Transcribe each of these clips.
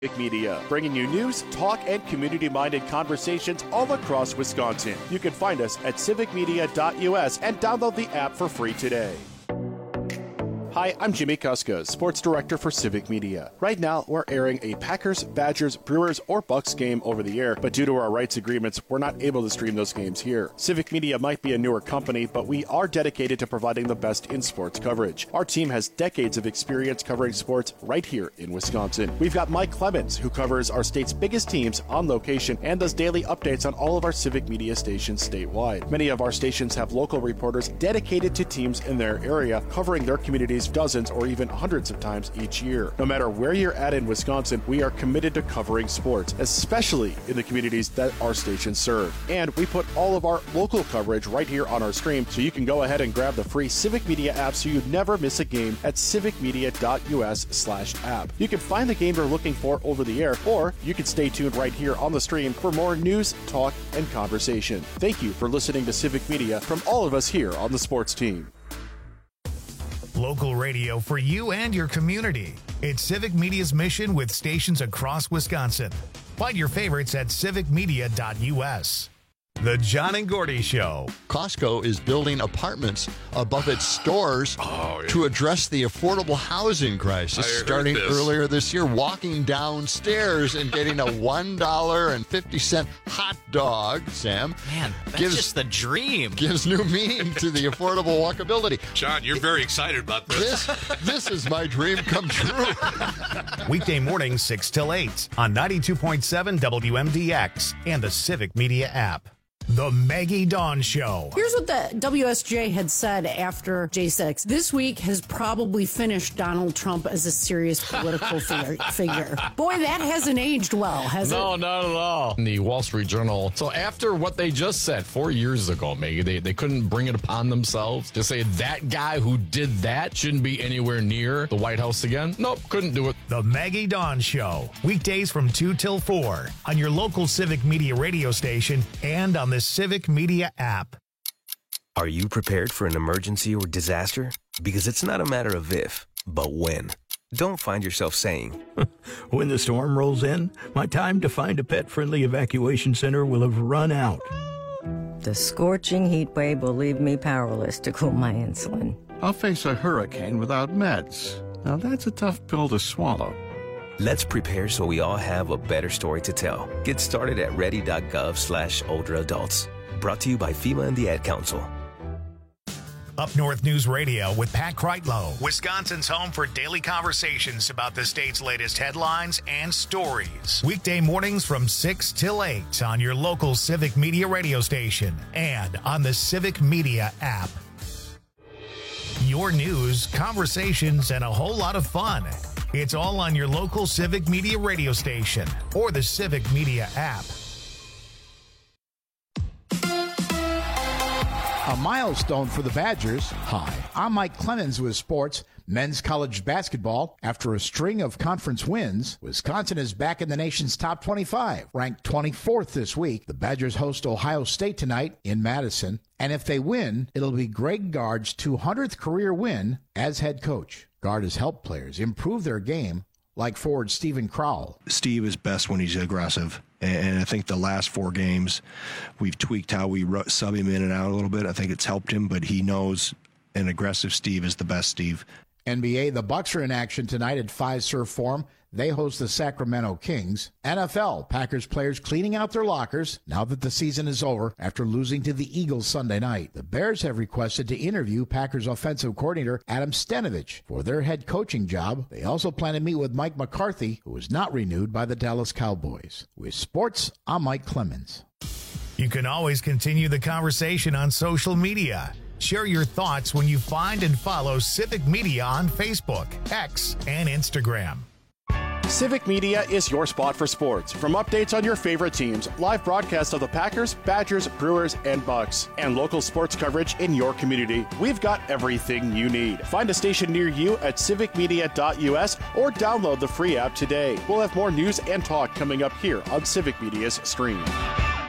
Civic Media, bringing you news, talk, and community-minded conversations all across Wisconsin. You can find us at civicmedia.us and download the app for free today. Hi, I'm Jimmy Kuska, Sports Director for Civic Media. Right now, we're airing a Packers, Badgers, Brewers, or Bucks game over the air, but due to our rights agreements, we're not able to stream those games here. Civic Media might be a newer company, but we are dedicated to providing the best in sports coverage. Our team has decades of experience covering sports right here in Wisconsin. We've got Mike Clemens, who covers our state's biggest teams on location and does daily updates on all of our Civic Media stations statewide. Many of our stations have local reporters dedicated to teams in their area, covering their communities dozens or even hundreds of times each year. No matter where you're at in Wisconsin, we are committed to covering sports, especially in the communities that our stations serve. And we put all of our local coverage right here on our stream, so you can go ahead and grab the free Civic Media app so you never miss a game at civicmedia.us/app. You can find the game you're looking for over the air, or you can stay tuned right here on the stream for more news, talk, and conversation. Thank you for listening to Civic Media from all of us here on the sports team. Local radio for you and your community. It's Civic Media's mission with stations across Wisconsin. Find your favorites at civicmedia.us. The John and Gordy Show. Costco is building apartments above its stores to address the affordable housing crisis. Starting earlier this year, walking downstairs and getting a $1.50 hot dog, Sam. Man, that's just the dream. Gives new meaning to the affordable walkability. John, you're very excited about this. This is my dream come true. Weekday mornings 6 till 8 on 92.7 WMDX and the Civic Media app. The Maggie Dawn Show. Here's what the WSJ had said after J6. This week has probably finished Donald Trump as a serious political figure. Boy, that hasn't aged well, has it? No, not at all. In the Wall Street Journal. So after what they just said 4 years ago, Maggie, they couldn't bring it upon themselves to say that guy who did that shouldn't be anywhere near the White House again. Nope, couldn't do it. The Maggie Dawn Show. Weekdays from 2 till 4 on your local Civic Media radio station and on the Civic Media app. Are you prepared for an emergency or disaster? Because it's not a matter of if, but when. Don't find yourself saying, when the storm rolls in, my time to find a pet-friendly evacuation center will have run out. The scorching heat wave will leave me powerless to cool my insulin. I'll face a hurricane without meds. Now that's a tough pill to swallow. Let's prepare so we all have a better story to tell. Get started at ready.gov/older adults. Brought to you by FEMA and the Ad Council. Up North News Radio with Pat Kreitlow, Wisconsin's home for daily conversations about the state's latest headlines and stories. Weekday mornings from 6 till 8 on your local Civic Media radio station and on the Civic Media app. Your news, conversations, and a whole lot of fun. It's all on your local Civic Media radio station or the Civic Media app. A milestone for the Badgers. Hi, I'm Mike Clemens with sports. Men's college basketball. After a string of conference wins, Wisconsin is back in the nation's top 25, ranked 24th this week. The Badgers host Ohio State tonight in Madison, and if they win, it'll be Greg Gard's 200th career win as head coach. Gard has helped players improve their game, like forward Steven Crowell. Steve is best when he's aggressive, and I think the last 4 games we've tweaked how we sub him in and out a little bit. I think it's helped him, but he knows an aggressive Steve is the best Steve. NBA, the Bucks are in action tonight at Fiserv Forum. They host the Sacramento Kings. NFL, Packers players cleaning out their lockers now that the season is over after losing to the Eagles Sunday night. The Bears have requested to interview Packers offensive coordinator Adam Stenavich for their head coaching job. They also plan to meet with Mike McCarthy, who was not renewed by the Dallas Cowboys. With sports, I'm Mike Clemens. You can always continue the conversation on social media. Share your thoughts when you find and follow Civic Media on Facebook, X, and Instagram. Civic Media is your spot for sports. From updates on your favorite teams, live broadcasts of the Packers, Badgers, Brewers, and Bucks, and local sports coverage in your community, we've got everything you need. Find a station near you at civicmedia.us or download the free app today. We'll have more news and talk coming up here on Civic Media's stream.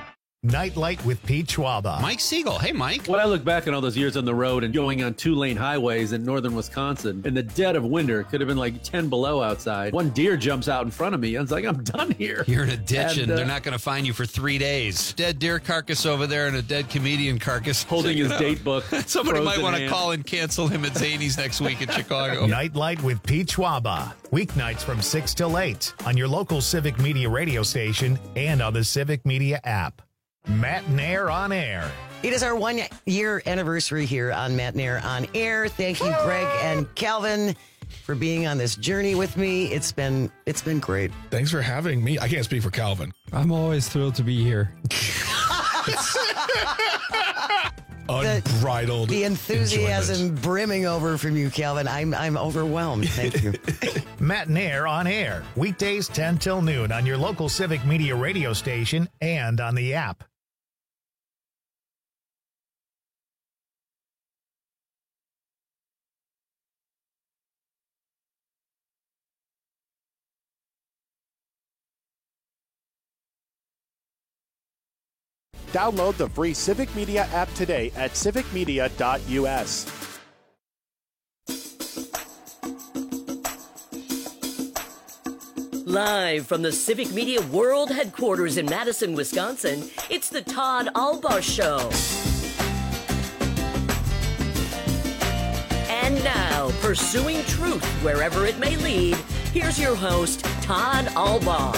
Nightlight with Pete Schwaba. Mike Siegel. Hey, Mike. When I look back on all those years on the road and going on 2-lane highways in northern Wisconsin, in the dead of winter, it could have been like 10 below outside. One deer jumps out in front of me. I was like, I'm done here. You're in a ditch and they're not going to find you for 3 days. Dead deer carcass over there and a dead comedian carcass. Holding his date book. Somebody might want to call and cancel him at Zany's next week in Chicago. Nightlight with Pete Schwaba. Weeknights from 6 till 8 on your local Civic Media radio station and on the Civic Media app. Matt Nair on Air. It is our 1-year anniversary here on Matt Nair on Air. Thank you, Greg and Calvin, for being on this journey with me. It's been great. Thanks for having me. I can't speak for Calvin. I'm always thrilled to be here. Unbridled. The enthusiasm enjoyment. brimming over from you, Calvin. I'm overwhelmed. Thank you. Matt Nair on Air. Weekdays 10 till noon on your local Civic Media radio station and on the app. Download the free Civic Media app today at civicmedia.us. Live from the Civic Media World Headquarters in Madison, Wisconsin, it's the Todd Albaugh Show. And now, pursuing truth wherever it may lead, here's your host, Todd Albaugh.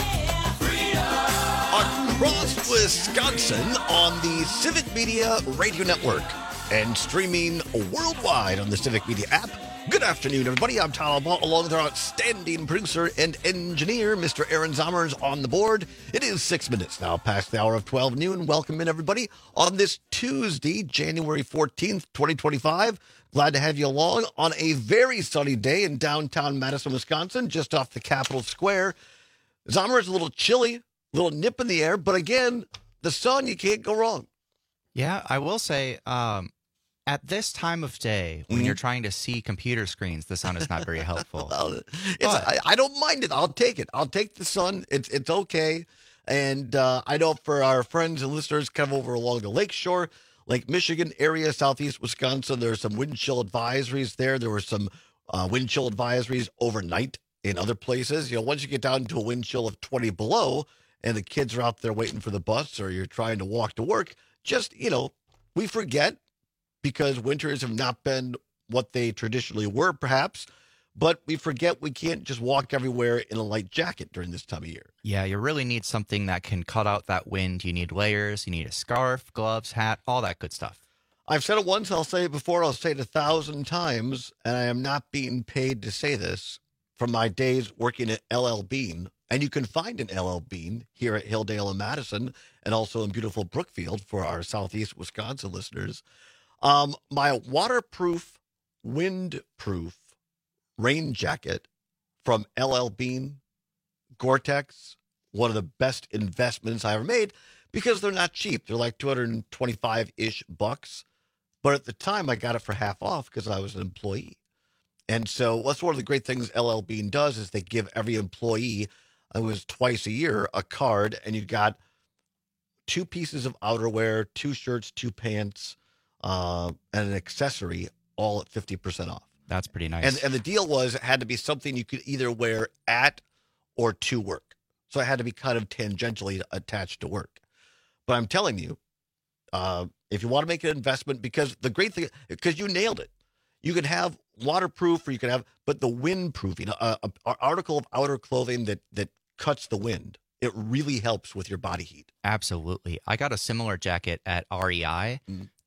Across Wisconsin on the Civic Media Radio Network and streaming worldwide on the Civic Media app. Good afternoon, everybody. I'm Todd Albaugh, along with our outstanding producer and engineer, Mr. Aaron Zommers, on the board. It is 6 minutes now past the hour of 12 noon. Welcome in, everybody, on this Tuesday, January 14th, 2025. Glad to have you along on a very sunny day in downtown Madison, Wisconsin, just off the Capitol Square. Zommers, a little chilly. Little nip in the air, but again, the sun, you can't go wrong. Yeah, I will say, at this time of day, when you're trying to see computer screens, the sun is not very helpful. I don't mind it. I'll take it. I'll take the sun. It's okay. And I know for our friends and listeners kind of over along the lakeshore, Lake Michigan area, southeast Wisconsin, there are some wind chill advisories there. There were some wind chill advisories overnight in other places. You know, once you get down to a wind chill of 20 below, and the kids are out there waiting for the bus, or you're trying to walk to work, just, we forget because winters have not been what they traditionally were, perhaps, but we forget we can't just walk everywhere in a light jacket during this time of year. Yeah, you really need something that can cut out that wind. You need layers, you need a scarf, gloves, hat, all that good stuff. I've said it once, I'll say it before, I'll say it 1,000 times, and I am not being paid to say this, from my days working at LL Bean. And you can find an LL Bean here at Hilldale and Madison, and also in beautiful Brookfield for our southeast Wisconsin listeners. My waterproof, windproof rain jacket from LL Bean, Gore-Tex, one of the best investments I ever made, because they're not cheap. They're like $225-ish bucks. But at the time, I got it for half off because I was an employee. And so that's one of the great things LL Bean does is they give every employee, it was twice a year, a card, and you got 2 pieces of outerwear, 2 shirts, 2 pants, and an accessory, all at 50% off. That's pretty nice. And the deal was it had to be something you could either wear at or to work. So it had to be kind of tangentially attached to work. But I'm telling you, if you want to make an investment, because the great thing, because you nailed it, you could have waterproof, or you could have, but the windproofing, an article of outer clothing that cuts the wind. It really helps with your body heat. Absolutely. I got a similar jacket at REI.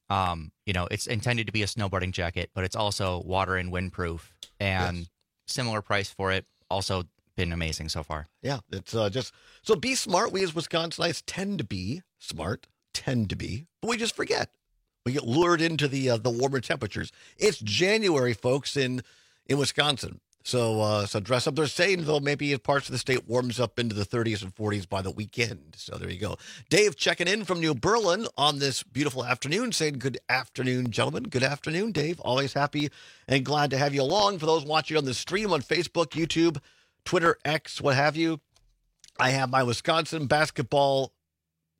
It's intended to be a snowboarding jacket, but it's also water and windproof, and similar price for it. Also been amazing so far. Yeah, it's just, so be smart. We as Wisconsinites tend to be smart, but we just forget. We get lured into the warmer temperatures. It's January, folks, in Wisconsin. So dress up. They're saying, though, maybe parts of the state warms up into the 30s and 40s by the weekend. So there you go. Dave checking in from New Berlin on this beautiful afternoon, saying good afternoon, gentlemen. Good afternoon, Dave. Always happy and glad to have you along. For those watching on the stream on Facebook, YouTube, Twitter, X, what have you, I have my Wisconsin basketball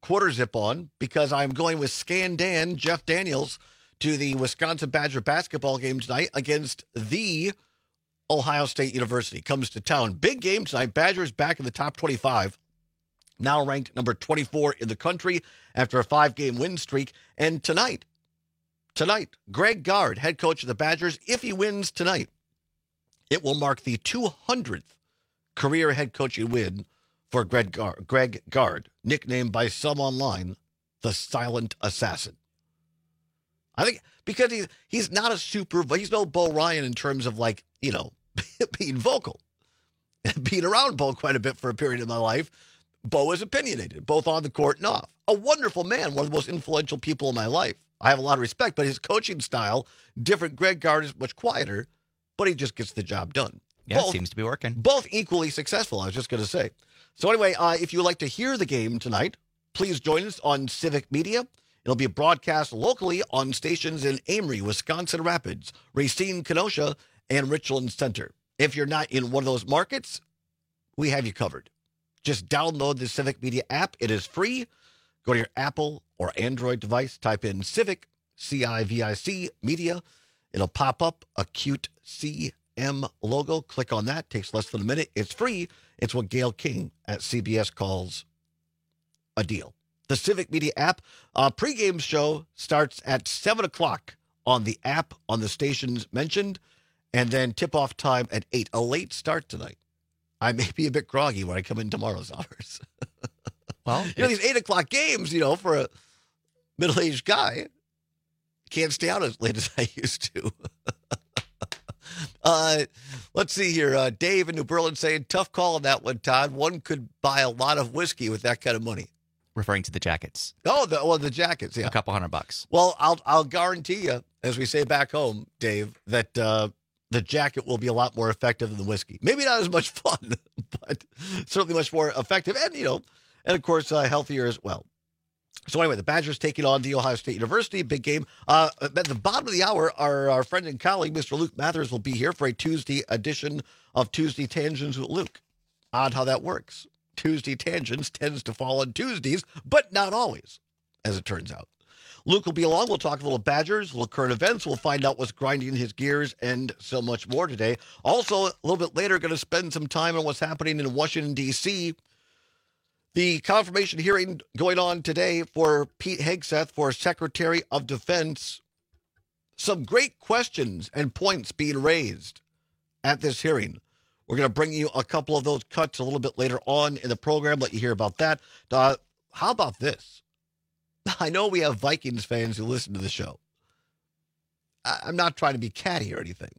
quarter zip on because I'm going with Scan Dan, Jeff Daniels, to the Wisconsin Badger basketball game tonight against the Ohio State University. Comes to town. Big game tonight. Badgers back in the top 25. Now ranked number 24 in the country after a 5-game win streak. And tonight, Greg Gard, head coach of the Badgers, if he wins tonight, it will mark the 200th career head coaching win for Greg Gard, nicknamed by some online the Silent Assassin. I think because he's not a super, but he's no Bo Ryan in terms of being vocal and being around Bo quite a bit for a period of my life. Bo is opinionated, both on the court and off. A wonderful man, one of the most influential people in my life. I have a lot of respect, but his coaching style, different. Greg Gard is much quieter, but he just gets the job done. Yeah, it seems to be working. Both equally successful, I was just going to say. So anyway, if you would like to hear the game tonight, please join us on Civic Media. It'll be broadcast locally on stations in Amory, Wisconsin Rapids, Racine, Kenosha, and Richland Center. If you're not in one of those markets, we have you covered. Just download the Civic Media app. It is free. Go to your Apple or Android device, type in Civic, CIVIC, Media. It'll pop up a cute CM logo. Click on that. Takes less than a minute. It's free. It's what Gail King at CBS calls a deal. The Civic Media app. Pregame show starts at 7 o'clock on the app on the stations mentioned, and then tip-off time at 8. A late start tonight. I may be a bit groggy when I come in tomorrow's hours. Well, these 8 o'clock games, for a middle-aged guy, can't stay out as late as I used to. Let's see here. Dave in New Berlin saying, tough call on that one, Todd. One could buy a lot of whiskey with that kind of money. Referring to the jackets. Oh, the jackets, yeah. A couple $100. Well, I'll guarantee you, as we say back home, Dave, that the jacket will be a lot more effective than the whiskey. Maybe not as much fun, but certainly much more effective and, and of course, healthier as well. So anyway, the Badgers taking on the Ohio State University, big game. At the bottom of the hour, our friend and colleague, Mr. Luke Mathers, will be here for a Tuesday edition of Tuesday Tangents with Luke. Odd how that works. Tuesday Tangents tends to fall on Tuesdays, but not always, as it turns out. Luke will be along. We'll talk a little Badgers, a little current events. We'll find out what's grinding his gears and so much more today. Also, a little bit later, going to spend some time on what's happening in Washington, D.C., the confirmation hearing going on today for Pete Hegseth for Secretary of Defense. Some great questions and points being raised at this hearing. We're going to bring you a couple of those cuts a little bit later on in the program, let you hear about that. How about this? I know we have Vikings fans who listen to the show. I'm not trying to be catty or anything,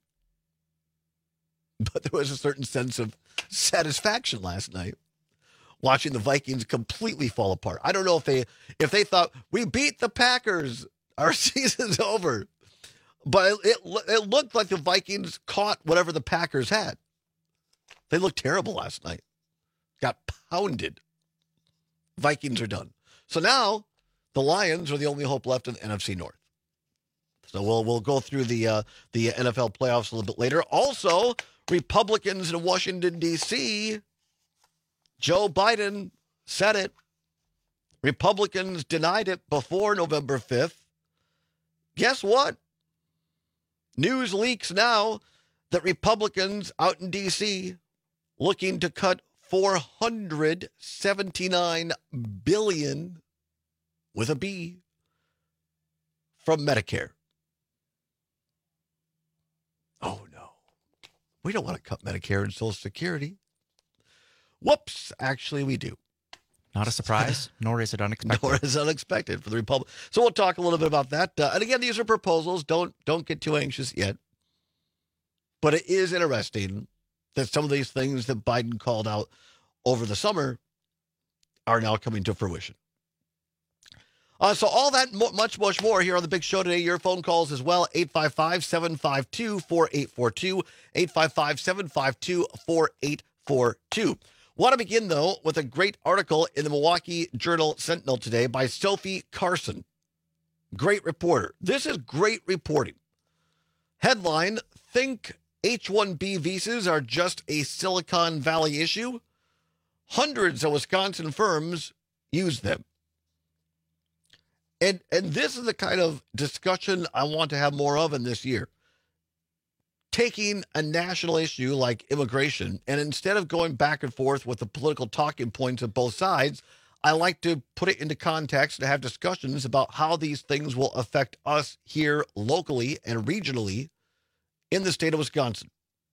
but there was a certain sense of satisfaction last night watching the Vikings completely fall apart. I don't know if they thought, we beat the Packers, our season's over. But it looked like the Vikings caught whatever the Packers had. They looked terrible last night. Got pounded. Vikings are done. So now the Lions are the only hope left in the NFC North. So we'll go through the NFL playoffs a little bit later. Also, Republicans in Washington, D.C., Joe Biden said it. Republicans denied it before November 5th. Guess what? News leaks now that Republicans out in D.C. looking to cut $479 billion with a B from Medicare. Oh, no. We don't want to cut Medicare and Social Security. Whoops. Actually, we do. Not a surprise, nor is it unexpected. Nor is it unexpected for the Republic. So we'll talk a little bit about that. And again, these are proposals. Don't get too anxious yet. But it is interesting that some of these things that Biden called out over the summer are now coming to fruition. So all that, much more here on the big show today. Your phone calls as well, 855-752-4842, 855-752-4842. Want to begin, though, with a great article in the Milwaukee Journal-Sentinel today by Sophie Carson. Great reporter. This is great reporting. Headline, think H-1B visas are just a Silicon Valley issue? Hundreds of Wisconsin firms use them. And this is the kind of discussion I want to have more of in this year. Taking a national issue like immigration, and instead of going back and forth with the political talking points of both sides, I like to put it into context and have discussions about how these things will affect us here locally and regionally in the state of Wisconsin.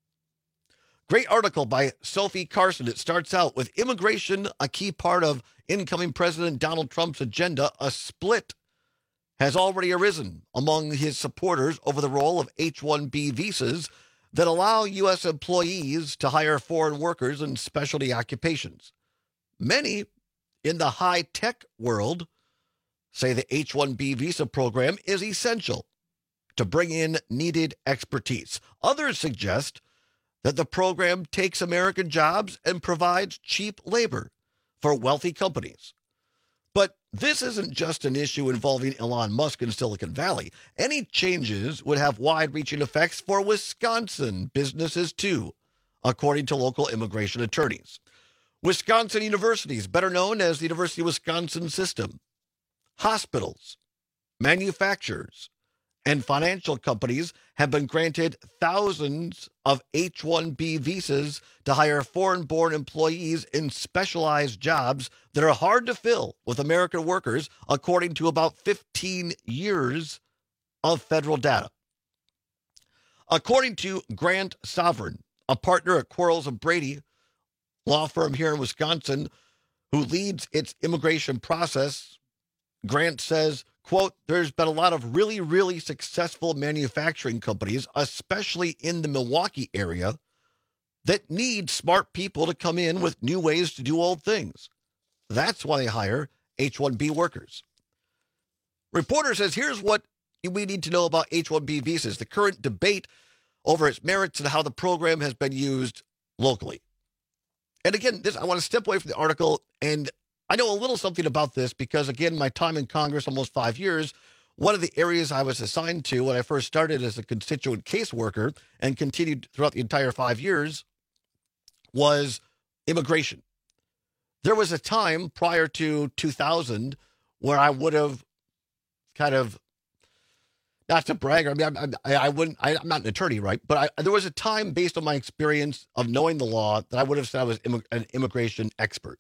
Great article by Sophie Carson. It starts out with immigration, a key part of incoming President Donald Trump's agenda. A split has already arisen among his supporters over the role of H-1B visas that allow U.S. employees to hire foreign workers in specialty occupations. Many in the high-tech world say the H-1B visa program is essential to bring in needed expertise. Others suggest that the program takes American jobs and provides cheap labor for wealthy companies. But this isn't just an issue involving Elon Musk in Silicon Valley. Any changes would have wide-reaching effects for Wisconsin businesses too, according to local immigration attorneys. Wisconsin universities, better known as the University of Wisconsin System, hospitals, manufacturers, and financial companies have been granted thousands of H-1B visas to hire foreign-born employees in specialized jobs that are hard to fill with American workers, according to about 15 years of federal data. According to Grant Sovereign, a partner at Quarles & Brady, law firm here in Wisconsin, who leads its immigration process, Grant says, quote, there's been a lot of really, really successful manufacturing companies, especially in the Milwaukee area, that need smart people to come in with new ways to do old things. That's why they hire H-1B workers. Reporter says, here's what we need to know about H-1B visas, the current debate over its merits and how the program has been used locally. And again, I want to step away from the article, and I know a little something about this because, again, my time in Congress, almost 5 years, one of the areas I was assigned to when I first started as a constituent caseworker and continued throughout the entire 5 years was immigration. There was a time prior to 2000 where I would have kind of, not to brag, I mean, I'm not an attorney, right? But there was a time based on my experience of knowing the law that I would have said I was an immigration expert.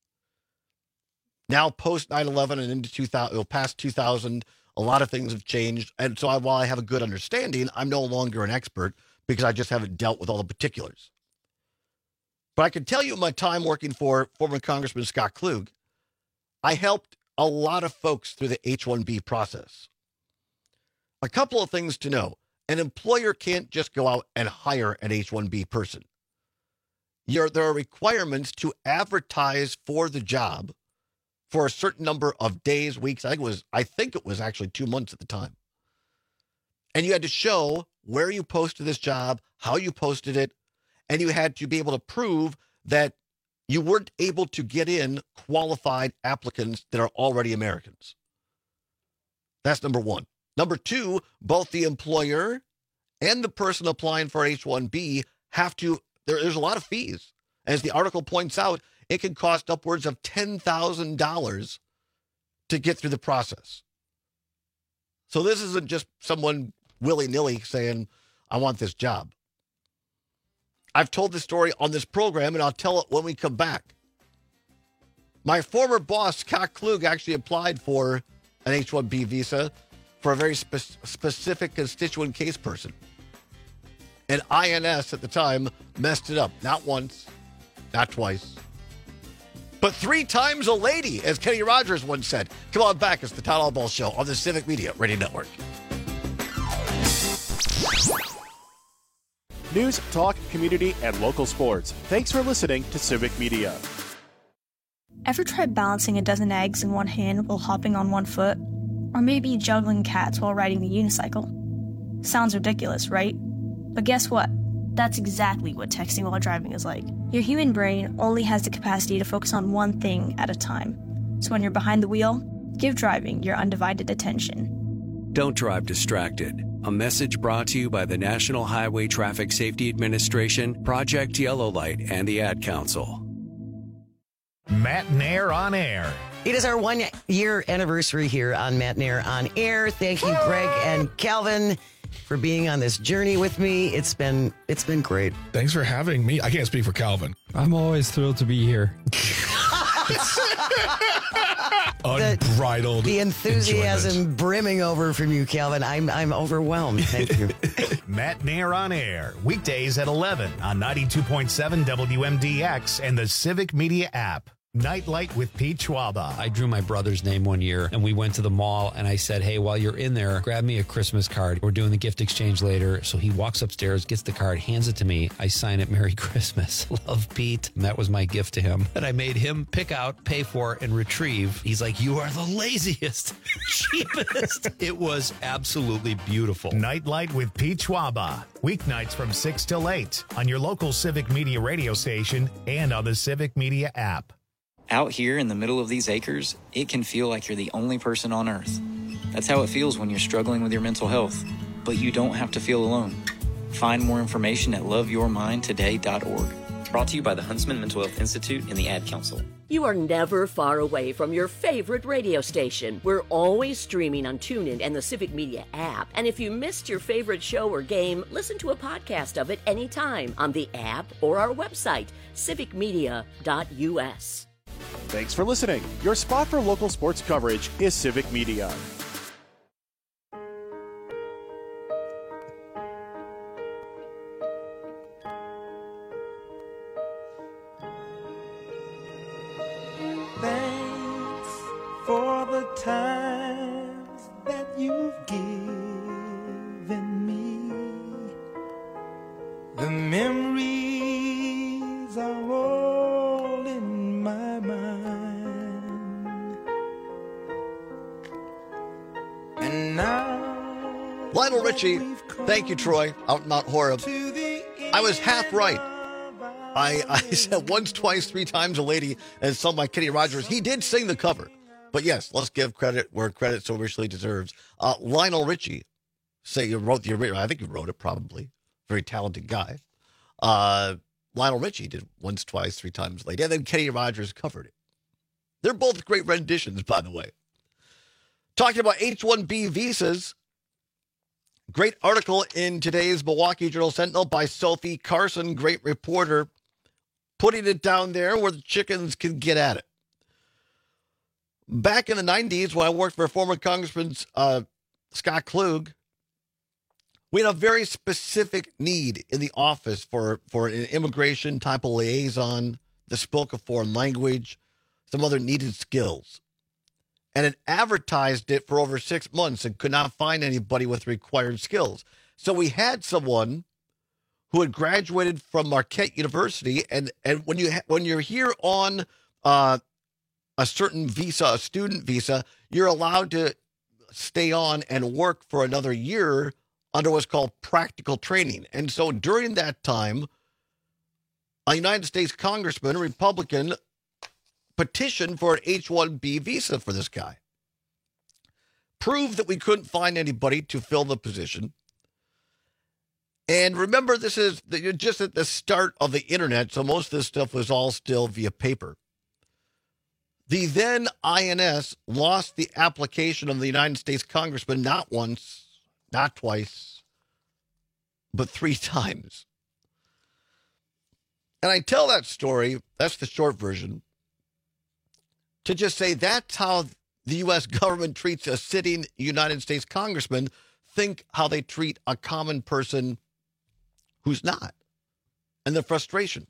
Now, post 9/11 and into 2000, past 2000, a lot of things have changed. And so while I have a good understanding, I'm no longer an expert because I just haven't dealt with all the particulars. But I can tell you in my time working for former Congressman Scott Klug, I helped a lot of folks through the H-1B process. A couple of things to know. An employer can't just go out and hire an H-1B person. There are requirements to advertise for the job for a certain number of days, weeks. I think it was actually 2 months at the time. And you had to show where you posted this job, how you posted it, and you had to be able to prove that you weren't able to get in qualified applicants that are already Americans. That's number one. Number two, both the employer and the person applying for H-1B have to, there's a lot of fees. As the article points out, it can cost upwards of $10,000 to get through the process. So this isn't just someone willy-nilly saying, I want this job. I've told this story on this program, and I'll tell it when we come back. My former boss, Scott Klug, actually applied for an H-1B visa for a very specific constituent case person. And INS at the time messed it up. Not once, not twice, but 3 times a lady, as Kenny Rogers once said. Come on back. It's the Todd Albaugh Show on the Civic Media Radio Network. News, talk, community, and local sports. Thanks for listening to Civic Media. Ever tried balancing a dozen eggs in one hand while hopping on one foot? Or maybe juggling cats while riding the unicycle? Sounds ridiculous, right? But guess what? That's exactly what texting while driving is like. Your human brain only has the capacity to focus on one thing at a time. So when you're behind the wheel, give driving your undivided attention. Don't drive distracted. A message brought to you by the National Highway Traffic Safety Administration, Project Yellow Light, and the Ad Council. Matt Nair on Air. It is our 1 year anniversary here on Matt Nair on Air. Thank you, Greg and Calvin, for being on this journey with me. It's been great. Thanks for having me. I can't speak for Calvin. I'm always thrilled to be here. Unbridled. The enthusiasm enjoyment. brimming over from you, Calvin. I'm overwhelmed. Thank you. Matt Nair on Air. Weekdays at 11 on 92.7 WMDX and the Civic Media app. Nightlight with Pete Schwaba. I drew my brother's name one year, and we went to the mall, and I said, hey, while you're in there, grab me a Christmas card. We're doing the gift exchange later. So he walks upstairs, gets the card, hands it to me. I sign it, Merry Christmas. Love, Pete. And that was my gift to him. And I made him pick out, pay for, and retrieve. He's like, you are the laziest, cheapest. It was absolutely beautiful. Nightlight with Pete Schwaba. Weeknights from 6 till 8 on your local Civic Media radio station and on the Civic Media app. Out here in the middle of these acres, it can feel like you're the only person on Earth. That's how it feels when you're struggling with your mental health. But you don't have to feel alone. Find more information at loveyourmindtoday.org. Brought to you by the Huntsman Mental Health Institute and the Ad Council. You are never far away from your favorite radio station. We're always streaming on TuneIn and the Civic Media app. And if you missed your favorite show or game, listen to a podcast of it anytime on the app or our website, civicmedia.us. Thanks for listening. Your spot for local sports coverage is Civic Media. Thanks for the times that you've given me. The memories are all in my mind. And now Lionel Richie, thank you, Troy, out in Mount Horeb. I was half right. I said once, twice, three times a lady, and sung by Kenny Rogers. He did sing the cover. But yes, let's give credit where credit so richly deserves. Lionel Richie, say you wrote the original. I think you wrote it probably. Very talented guy. Lionel Richie did once, twice, three times lady. And then Kenny Rogers covered it. They're both great renditions, by the way. Talking about H-1B visas. Great article in today's Milwaukee Journal-Sentinel by Sophie Carson, great reporter, putting it down there where the chickens can get at it. Back in the 90s, when I worked for former Congressman Scott Klug, we had a very specific need in the office for an immigration type of liaison that spoke a foreign language, some other needed skills. And it advertised it for over 6 months and could not find anybody with required skills. So we had someone who had graduated from Marquette University, and when you're here on a certain visa, a student visa, you're allowed to stay on and work for another year under what's called practical training. And so during that time, a United States congressman, a Republican, petitioned for an H-1B visa for this guy. Proved that we couldn't find anybody to fill the position. And remember, this is just at the start of the internet, so most of this stuff was all still via paper. The then INS lost the application of the United States congressman not once, not twice, but 3 times. And I tell that story, that's the short version, to just say that's how the U.S. government treats a sitting United States congressman. Think how they treat a common person who's not, and the frustration.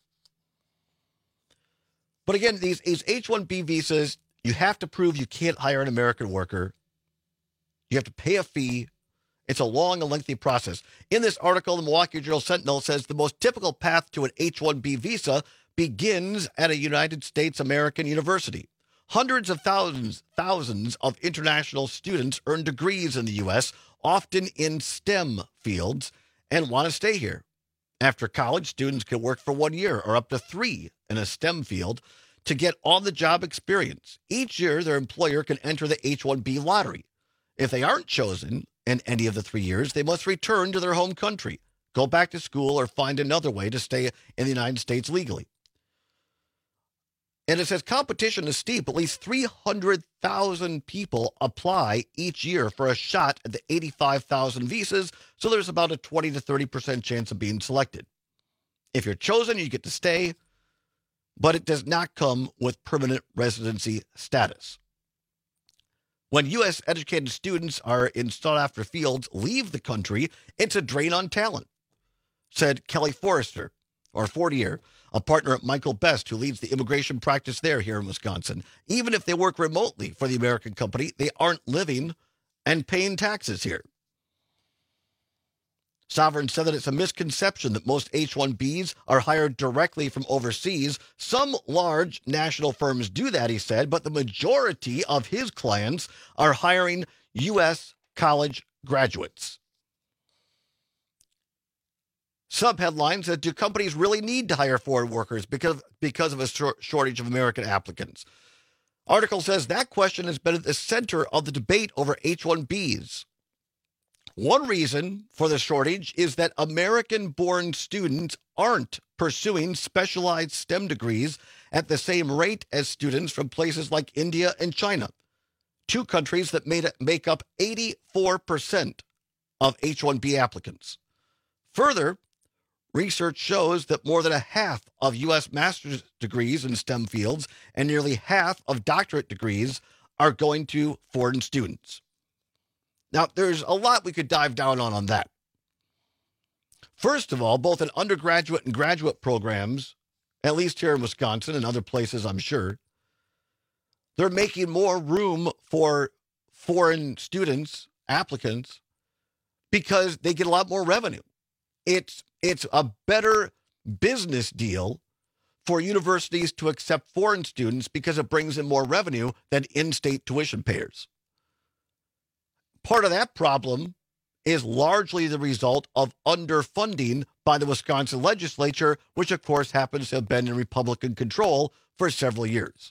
But again, these H-1B visas, you have to prove you can't hire an American worker. You have to pay a fee. It's a long and lengthy process. In this article, the Milwaukee Journal-Sentinel says the most typical path to an H-1B visa begins at a United States American university. Hundreds of thousands of international students earn degrees in the U.S., often in STEM fields, and want to stay here. After college, students can work for 1 year or up to 3 in a STEM field to get on-the-job experience. Each year, their employer can enter the H-1B lottery. If they aren't chosen in any of the 3 years, they must return to their home country, go back to school, or find another way to stay in the United States legally. And it says competition is steep. At least 300,000 people apply each year for a shot at the 85,000 visas, so there's about a 20 to 30% chance of being selected. If you're chosen, you get to stay, but it does not come with permanent residency status. When U.S. educated students are in sought-after fields leave the country, it's a drain on talent, said Kelly Fortier, a partner at Michael Best, who leads the immigration practice there here in Wisconsin. Even if they work remotely for the American company, they aren't living and paying taxes here. Sovereign said that it's a misconception that most H-1Bs are hired directly from overseas. Some large national firms do that, he said, but the majority of his clients are hiring U.S. college graduates. Subheadline said, do companies really need to hire foreign workers because of a shortage of American applicants? Article says that question has been at the center of the debate over H-1Bs. One reason for the shortage is that American-born students aren't pursuing specialized STEM degrees at the same rate as students from places like India and China, two countries that make up 84% of H-1B applicants. Further, research shows that more than a half of U.S. master's degrees in STEM fields and nearly half of doctorate degrees are going to foreign students. Now, there's a lot we could dive down on that. First of all, both in undergraduate and graduate programs, at least here in Wisconsin and other places, I'm sure, they're making more room for foreign students, applicants, because they get a lot more revenue. It's a better business deal for universities to accept foreign students because it brings in more revenue than in-state tuition payers. Part of that problem is largely the result of underfunding by the Wisconsin legislature, which of course happens to have been in Republican control for several years.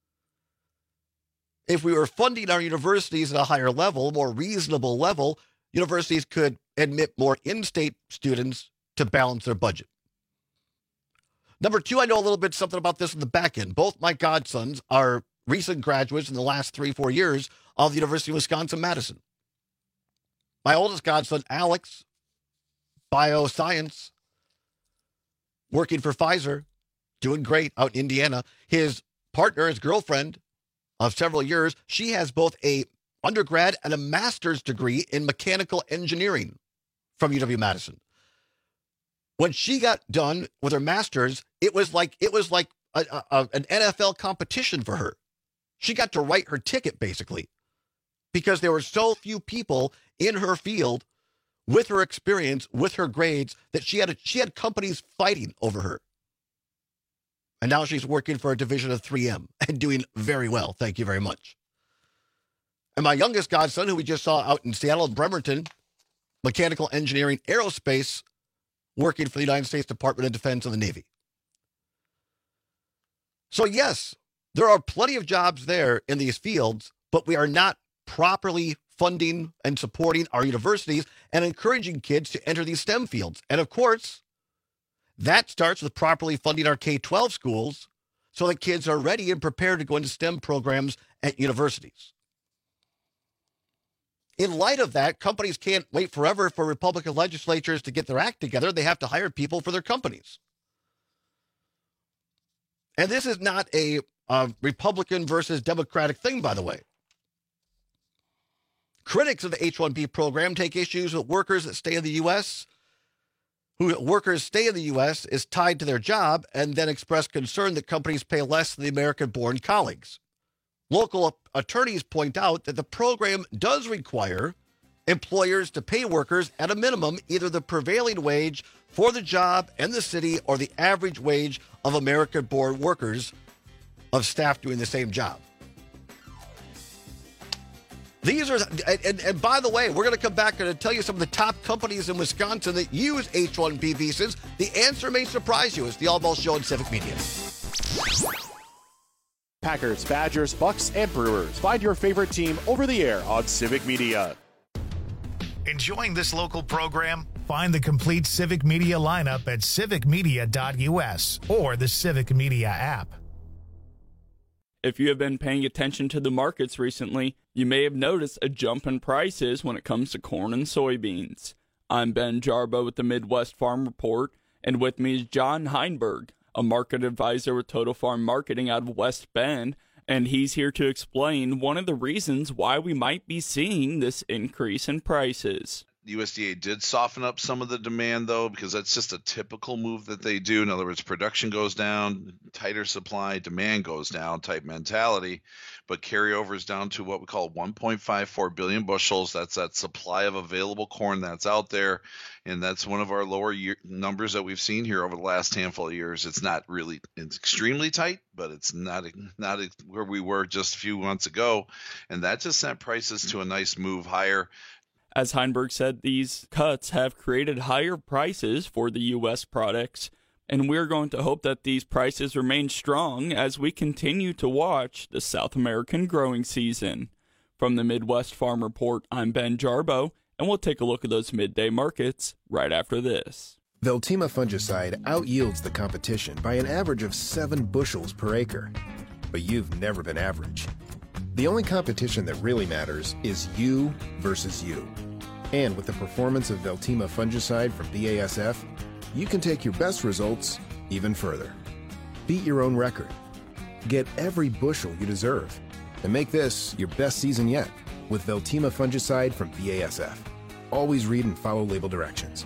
If we were funding our universities at a higher level, more reasonable level, universities could admit more in-state students to balance their budget. Number two, I know a little bit something about this in the back end. Both my godsons are recent graduates in the last 3-4 years of the University of Wisconsin-Madison. My oldest godson, Alex, bioscience, working for Pfizer, doing great out in Indiana. His partner, his girlfriend of several years, she has both a undergrad and a master's degree in mechanical engineering from UW-Madison. When she got done with her master's, it was like an NFL competition for her. She got to write her ticket, basically, because there were so few people in her field with her experience, with her grades, that she had companies fighting over her. And now she's working for a division of 3M and doing very well. Thank you very much. And my youngest godson, who we just saw out in Seattle and Bremerton, mechanical engineering, aerospace, working for the United States Department of Defense and the Navy. So yes, there are plenty of jobs there in these fields, but we are not properly funding and supporting our universities and encouraging kids to enter these STEM fields. And of course, that starts with properly funding our K-12 schools so that kids are ready and prepared to go into STEM programs at universities. In light of that, companies can't wait forever for Republican legislatures to get their act together. They have to hire people for their companies. And this is not a Republican versus Democratic thing, by the way. Critics of the H-1B program take issues with workers that stay in the U.S., workers stay in the U.S. is tied to their job, and then express concern that companies pay less than the American-born colleagues. Local attorneys point out that the program does require employers to pay workers at a minimum either the prevailing wage for the job and the city or the average wage of American-born workers of staff doing the same job. These are, and by the way, we're going to come back and tell you some of the top companies in Wisconsin that use H-1B visas. The answer may surprise you. It's the All Ball Show on Civic Media. Packers, Badgers, Bucks, and Brewers. Find your favorite team over the air on Civic Media. Enjoying this local program? Find the complete Civic Media lineup at civicmedia.us or the Civic Media app. If you have been paying attention to the markets recently, you may have noticed a jump in prices when it comes to corn and soybeans. I'm Ben Jarbo with the Midwest Farm Report, and with me is John Heinberg, a market advisor with Total Farm Marketing out of West Bend, and he's here to explain one of the reasons why we might be seeing this increase in prices. The USDA did soften up some of the demand, though, because that's just a typical move that they do. In other words, production goes down, tighter supply, demand goes down type mentality. But carryover is down to what we call 1.54 billion bushels. That's that supply of available corn that's out there. And that's one of our lower numbers that we've seen here over the last handful of years. It's not really it's extremely tight, but it's not where we were just a few months ago. And that just sent prices to a nice move higher. As Heinberg said, these cuts have created higher prices for the U.S. products, and we're going to hope that these prices remain strong as we continue to watch the South American growing season. From the Midwest Farm Report, I'm Ben Jarbo, and we'll take a look at those midday markets right after this. Veltima fungicide outyields the competition by an average of 7 bushels per acre. But you've never been average. The only competition that really matters is you versus you. And with the performance of Veltima fungicide from BASF, you can take your best results even further. Beat your own record. Get every bushel you deserve. And make this your best season yet with Veltima fungicide from BASF. Always read and follow label directions.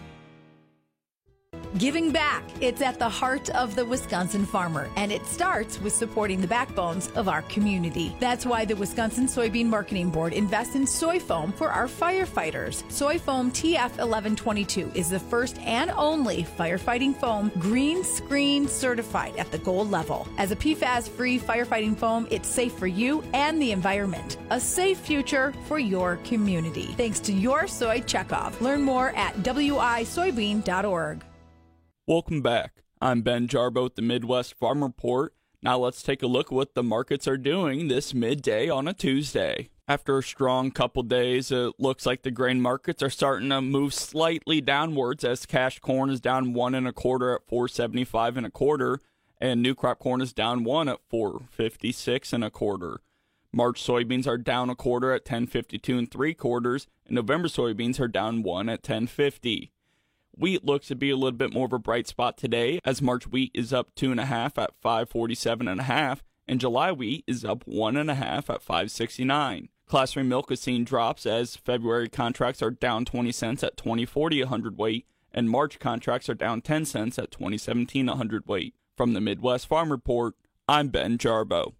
Giving back. It's at the heart of the Wisconsin farmer, and it starts with supporting the backbones of our community. That's why the Wisconsin Soybean Marketing Board invests in soy foam for our firefighters. Soy foam TF1122 is the first and only firefighting foam green screen certified at the gold level. As a PFAS-free firefighting foam, it's safe for you and the environment. A safe future for your community. Thanks to your soy checkoff. Learn more at wisoybean.org. Welcome back. I'm Ben Jarbo with the Midwest Farm Report. Now let's take a look at what the markets are doing this midday on a Tuesday. After a strong couple days, it looks like the grain markets are starting to move slightly downwards as cash corn is down 1 1/4 at $4.75 1/4, and new crop corn is down 1 at $4.56 1/4. March soybeans are down 1/4 at $10.52 3/4, and November soybeans are down 1 at $10.50. Wheat looks to be a little bit more of a bright spot today, as March wheat is up 2 1/2 at $5.47 1/2, and July wheat is up 1 1/2 at $5.69. Class 3 milk is seeing drops as February contracts are down 20 cents at $20.40 a hundredweight, and March contracts are down 10 cents at $20.17 a hundredweight. From the Midwest Farm Report, I'm Ben Jarbo.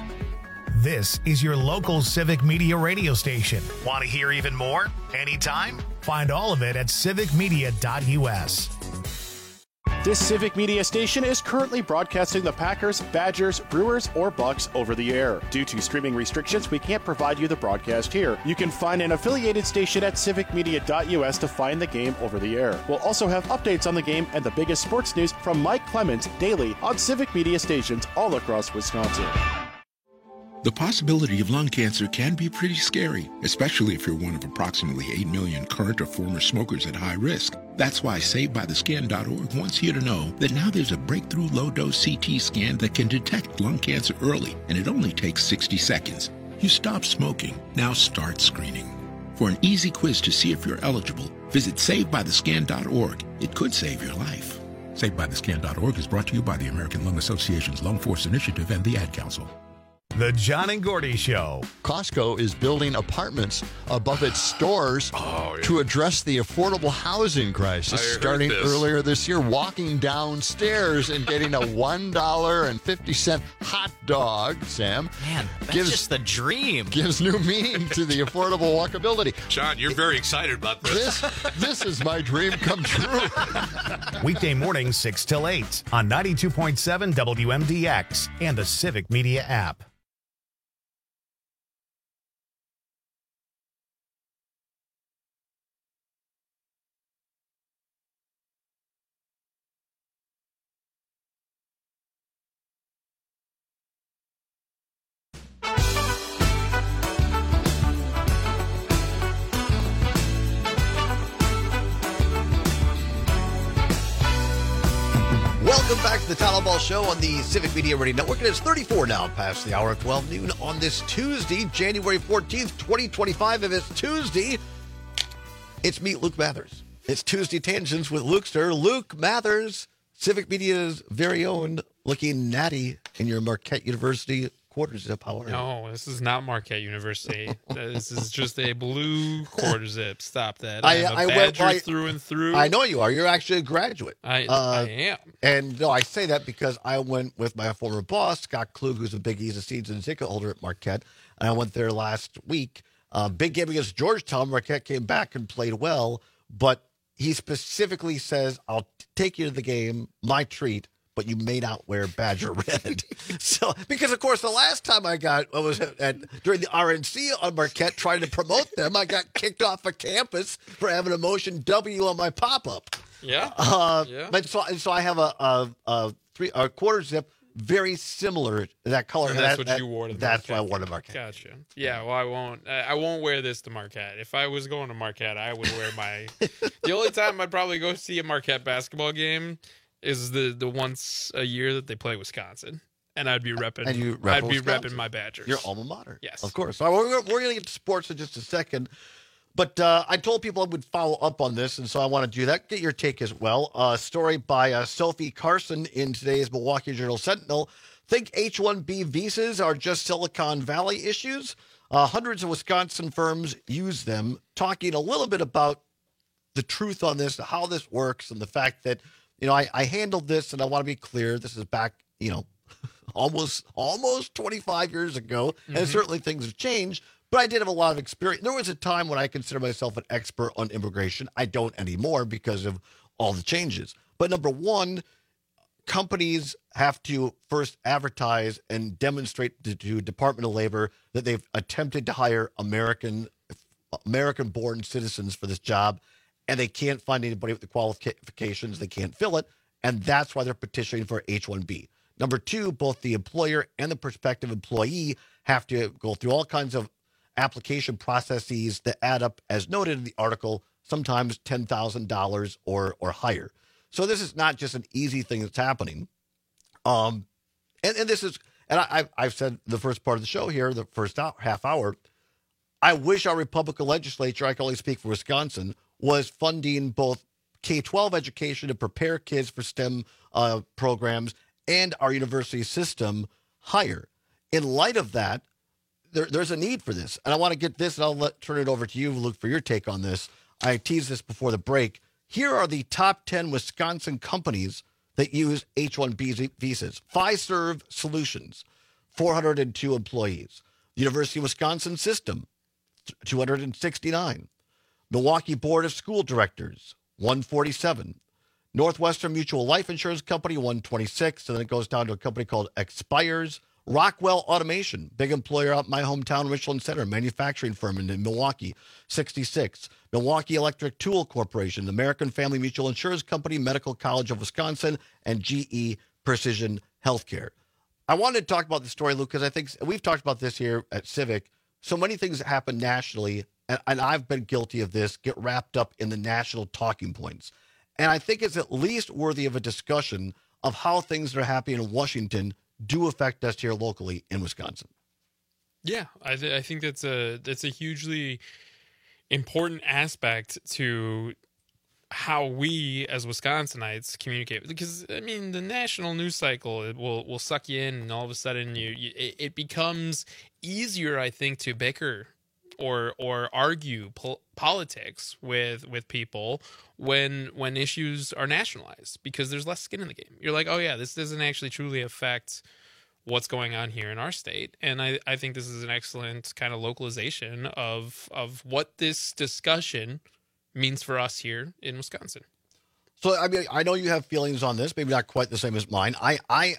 This is your local Civic Media radio station. Want to hear even more? Anytime? Find all of it at civicmedia.us. This Civic Media station is currently broadcasting the Packers, Badgers, Brewers, or Bucks over the air. Due to streaming restrictions, we can't provide you the broadcast here. You can find an affiliated station at civicmedia.us to find the game over the air. We'll also have updates on the game and the biggest sports news from Mike Clemens daily on Civic Media stations all across Wisconsin. The possibility of lung cancer can be pretty scary, especially if you're one of approximately 8 million current or former smokers at high risk. That's why SaveByTheScan.org wants you to know that now there's a breakthrough low-dose CT scan that can detect lung cancer early, and it only takes 60 seconds. You stop smoking, now start screening. For an easy quiz to see if you're eligible, visit SaveByTheScan.org. It could save your life. SaveByTheScan.org is brought to you by the American Lung Association's Lung Force Initiative and the Ad Council. The John and Gordy Show. Costco is building apartments above its stores to address the affordable housing crisis. Starting earlier this year, walking downstairs and getting a $1.50 hot dog, Sam. Man, that's just the dream. Gives new meaning to the affordable walkability. John, you're very excited about this. This is my dream come true. Weekday mornings 6 till 8 on 92.7 WMDX and the Civic Media app. Welcome back to the Tyler Ball Show on the Civic Media Radio Network. It is 34 now past the hour of 12 noon on this Tuesday, January 14th, 2025. If it's Tuesday, it's Meet Luke Mathers. It's Tuesday Tangents with Lukester. Luke Mathers, Civic Media's very own, looking natty in your Marquette University quarter zip. How are you? No, this is not Marquette University. This is just a blue quarter zip. Stop that. I I'm a Badger through and through. I know you are. You're actually a graduate. I am. And no, I say that because I went with my former boss, Scott Klug, who's a big East season ticket holder at Marquette. And I went there last week. Big game against Georgetown. Marquette came back and played well. But he specifically says, I'll take you to the game, my treat, but you may not wear Badger red. So, because of course, the last time I was during the RNC on Marquette trying to promote them, I got kicked off of campus for having a motion W on my pop-up. Yeah. But so I have a quarter zip very similar to that color. And that's what you wore to the That's Marquette. what I wore to Marquette. Gotcha. Yeah, well, I won't wear this to Marquette. If I was going to Marquette, I would wear my... The only time I'd probably go see a Marquette basketball game is the once a year that they play Wisconsin. And I'd be repping. And you I'd be Wisconsin. repping my Badgers. Your alma mater. Yes. Of course. All right, we're going to get to sports in just a second. But I told people I would follow up on this, and so I want to do that. Get your take as well. A story by Sophie Carson in today's Milwaukee Journal-Sentinel. Think H-1B visas are just Silicon Valley issues? Hundreds of Wisconsin firms use them. Talking a little bit about the truth on this, how this works, and the fact that, I handled this, and I want to be clear, this is back, almost 25 years ago, and certainly things have changed, but I did have a lot of experience. There was a time when I considered myself an expert on immigration. I don't anymore because of all the changes. But number one, companies have to first advertise and demonstrate to Department of Labor that they've attempted to hire American-born citizens for this job, and they can't find anybody with the qualifications. They can't fill it, and that's why they're petitioning for H-1B. Number two, both the employer and the prospective employee have to go through all kinds of application processes that add up, as noted in the article, sometimes $10,000 or higher. So this is not just an easy thing that's happening. And this is, and I've said the first part of the show here, the first half hour, I wish our Republican legislature, I can only speak for Wisconsin, was funding both K-12 education to prepare kids for STEM programs and our university system higher. In light of that, there's a need for this. And I want to get this, and I'll turn it over to you, Luke, for your take on this. I teased this before the break. Here are the top 10 Wisconsin companies that use H-1B visas. Fiserv Solutions, 402 employees. University of Wisconsin System, 269. Milwaukee Board of School Directors, 147. Northwestern Mutual Life Insurance Company, 126. And then it goes down to a company called Expires. Rockwell Automation, big employer out in my hometown, Richland Center, manufacturing firm in Milwaukee, 66. Milwaukee Electric Tool Corporation, American Family Mutual Insurance Company, Medical College of Wisconsin, and GE Precision Healthcare. I wanted to talk about the story, Luke, because I think we've talked about this here at Civic. So many things that happen nationally, and I've been guilty of this, get wrapped up in the national talking points. And I think it's at least worthy of a discussion of how things that are happening in Washington do affect us here locally in Wisconsin. Yeah, I think that's a hugely important aspect to how we as Wisconsinites communicate. Because I mean, the national news cycle will suck you in, and all of a sudden it becomes easier, I think, to bicker or argue politics with people when issues are nationalized, because there's less skin in the game. You're like, oh yeah, this doesn't actually truly affect what's going on here in our state. And I think this is an excellent kind of localization of what this discussion means for us here in Wisconsin. So, I mean, I know you have feelings on this, maybe not quite the same as mine. I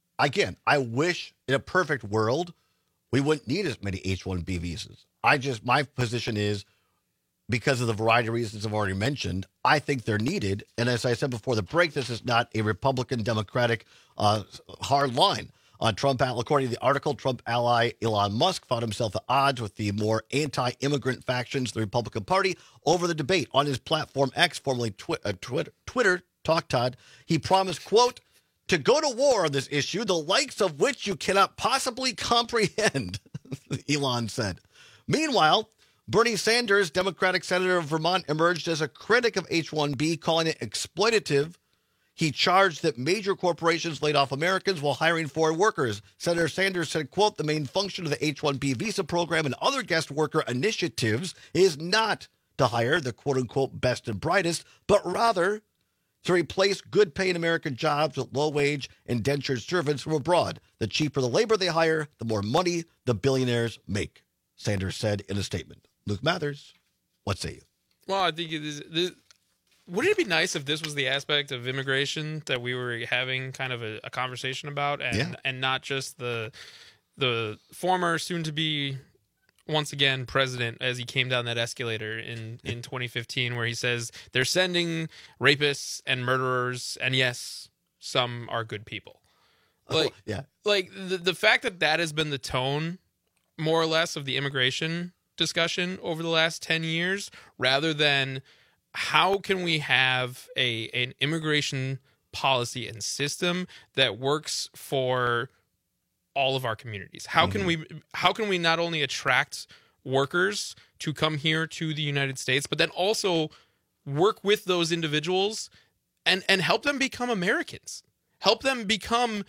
wish in a perfect world, we wouldn't need as many H-1B visas. My position is, because of the variety of reasons I've already mentioned, I think they're needed. And as I said before the break, this is not a Republican Democratic hard line. According to the article, Trump ally Elon Musk found himself at odds with the more anti-immigrant factions of the Republican Party over the debate. On his platform X, formerly Twitter, Talk Todd, he promised, quote, to go to war on this issue, the likes of which you cannot possibly comprehend, Elon said. Meanwhile, Bernie Sanders, Democratic senator of Vermont, emerged as a critic of H-1B, calling it exploitative. He charged that major corporations laid off Americans while hiring foreign workers. Senator Sanders said, quote, the main function of the H-1B visa program and other guest worker initiatives is not to hire the quote-unquote best and brightest, but rather to replace good-paying American jobs with low-wage indentured servants from abroad. The cheaper the labor they hire, the more money the billionaires make, Sanders said in a statement. Luke Mathers, what say you? Well, I think it is. Wouldn't it be nice if this was the aspect of immigration that we were having kind of a conversation about, and not just the former soon-to-be, once again, president as he came down that escalator in 2015, where he says they're sending rapists and murderers, and yes, some are good people. Like, like the fact that has been the tone, more or less, of the immigration discussion over the last 10 years, rather than how can we have an immigration policy and system that works for all of our communities? How can we not only attract workers to come here to the United States, but then also work with those individuals and help them become Americans, help them become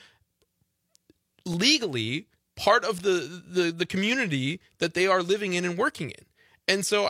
legally part of the community that they are living in and working in. And so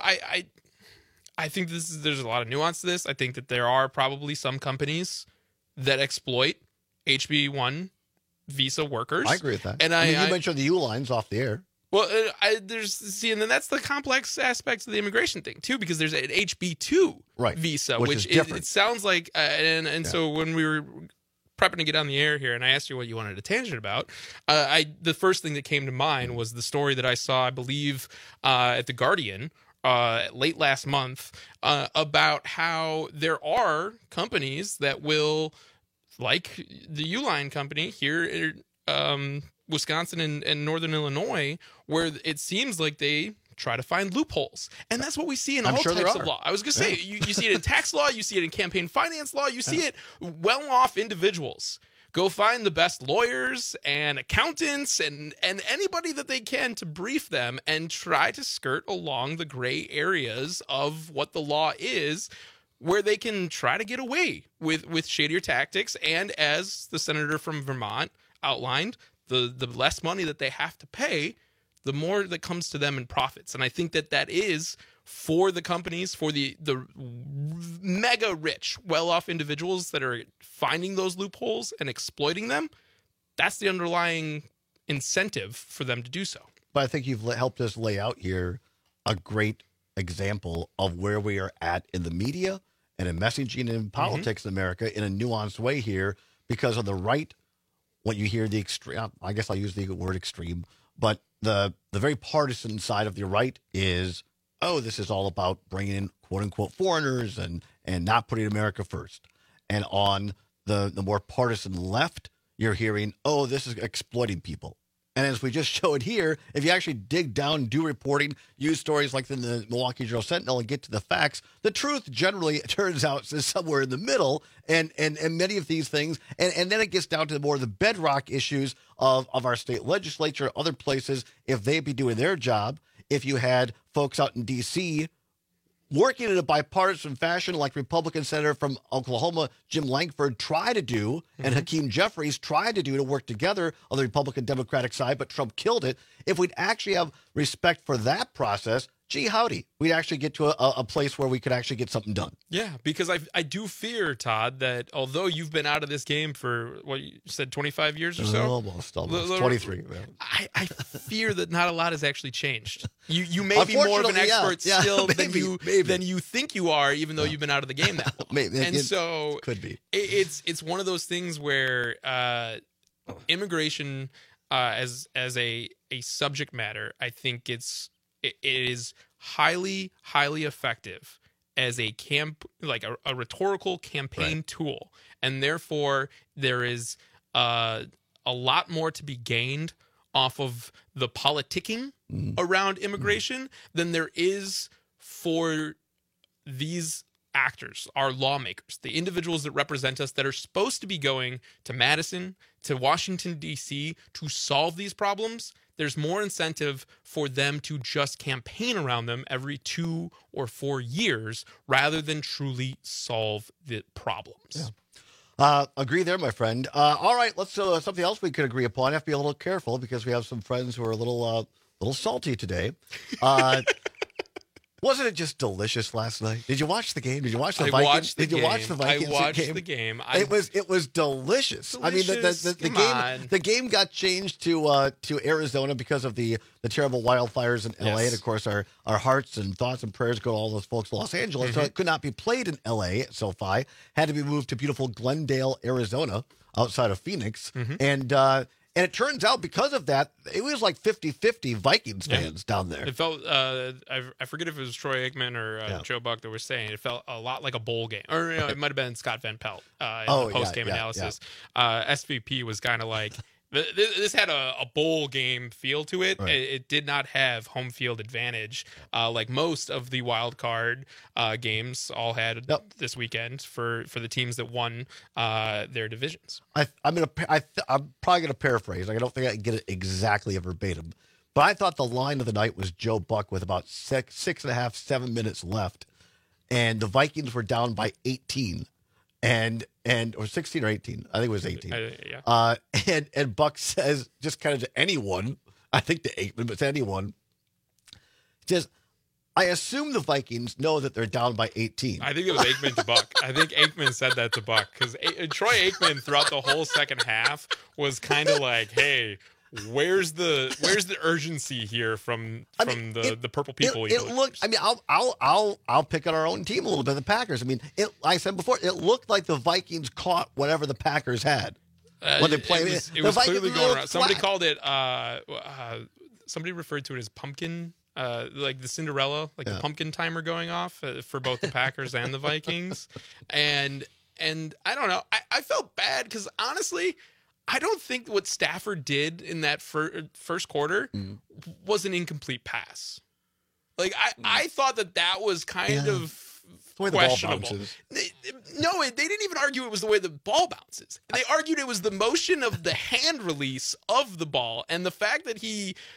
I think there's a lot of nuance to this. I think that there are probably some companies that exploit HB1 visa workers. I agree with that. And you mentioned the U-lines off the air. Well, and then that's the complex aspects of the immigration thing too, because there's an HB2 visa, which it sounds like, so when we were prepping to get on the air here, and I asked you what you wanted to tangent about, the first thing that came to mind was the story that I saw, I believe, at The Guardian, late last month, about how there are companies that will, like the Uline company here in Wisconsin and Northern Illinois, where it seems like they try to find loopholes. And that's what we see in all types of law. I was going to say, you see it in tax law, you see it in campaign finance law, you see it well-off individuals go find the best lawyers and accountants and anybody that they can to brief them and try to skirt along the gray areas of what the law is, where they can try to get away with shadier tactics. And as the senator from Vermont outlined, the less money that they have to pay, the more that comes to them in profits. And I think that is for the companies, for the mega rich, well-off individuals that are finding those loopholes and exploiting them. That's the underlying incentive for them to do so. But I think you've helped us lay out here a great example of where we are at in the media and in messaging and in politics in America in a nuanced way here, because on the right, when you hear the extreme, I guess I'll use the word extreme, but the very partisan side of the right is, oh, this is all about bringing in quote-unquote foreigners and not putting America first. And on the more partisan left, you're hearing, oh, this is exploiting people. And as we just showed here, if you actually dig down, do reporting, use stories like the Milwaukee Journal Sentinel and get to the facts, the truth generally, it turns out, is somewhere in the middle. And many of these things, and then it gets down to more of the bedrock issues of our state legislature, other places, if they'd be doing their job. If you had folks out in D.C. working in a bipartisan fashion like Republican Senator from Oklahoma, Jim Lankford, tried to do, and Hakeem Jeffries tried to do, to work together on the Republican-Democratic side, but Trump killed it. If we'd actually have respect for that process, gee howdy, we'd actually get to a place where we could actually get something done. Yeah, because I do fear, Todd, that although you've been out of this game for, what you said, 25 years or so? Almost 23. I fear that not a lot has actually changed. You may be more of an expert still than you think you are, even though you've been out of the game that long. And so could be. It's one of those things where immigration as a subject matter, I think it is highly, highly effective as a rhetorical campaign tool. And therefore, there is a lot more to be gained off of the politicking around immigration than there is for these actors, our lawmakers, the individuals that represent us that are supposed to be going to Madison, to Washington, D.C. to solve these problems, there's more incentive for them to just campaign around them every 2 or 4 years rather than truly solve the problems. Yeah. Agree there, my friend. All right, let's something else we could agree upon. I have to be a little careful because we have some friends who are a little salty today. Wasn't it just delicious last night? Did you watch the game? Did you watch the Vikings? Did you watch the Vikings? I watched the game. It was delicious. I mean, the game got changed to Arizona because of the terrible wildfires in LA, and of course our hearts and thoughts and prayers go to all those folks in Los Angeles. So it could not be played in LA at SoFi. Had to be moved to beautiful Glendale, Arizona, outside of Phoenix, and it turns out because of that, it was like 50-50 Vikings fans down there. It felt, I forget if it was Troy Aikman or Joe Buck that were saying, it felt a lot like a bowl game. Or it might have been Scott Van Pelt in the post-game analysis. SVP was kind of like, this had a bowl game feel to it. Right. It did not have home field advantage like most of the wild card games all had this weekend for the teams that won their divisions. I'm probably gonna paraphrase. I don't think I can get it exactly verbatim, but I thought the line of the night was Joe Buck with about 6.5, 7 minutes left, and the Vikings were down by 18. Or 16 or 18. I think it was 18. And Buck says, just kind of to anyone, I think to Aikman, but to anyone, says, I assume the Vikings know that they're down by 18. I think it was Aikman to Buck. I think Aikman said that to Buck because Troy Aikman throughout the whole second half was kind of like, hey, where's the urgency here from the purple people? It looked. I mean, I'll pick on our own team a little bit. The Packers. I mean, like I said before, it looked like the Vikings caught whatever the Packers had when they played. It was clearly going around. Somebody called it. Somebody referred to it as pumpkin. Like the Cinderella, like the pumpkin timer going off for both the Packers and the Vikings, and I don't know. I felt bad because honestly, I don't think what Stafford did in that first quarter was an incomplete pass. Like I thought that was kind of questionable. They didn't even argue it was the way the ball bounces. They argued it was the motion of the hand release of the ball and the fact that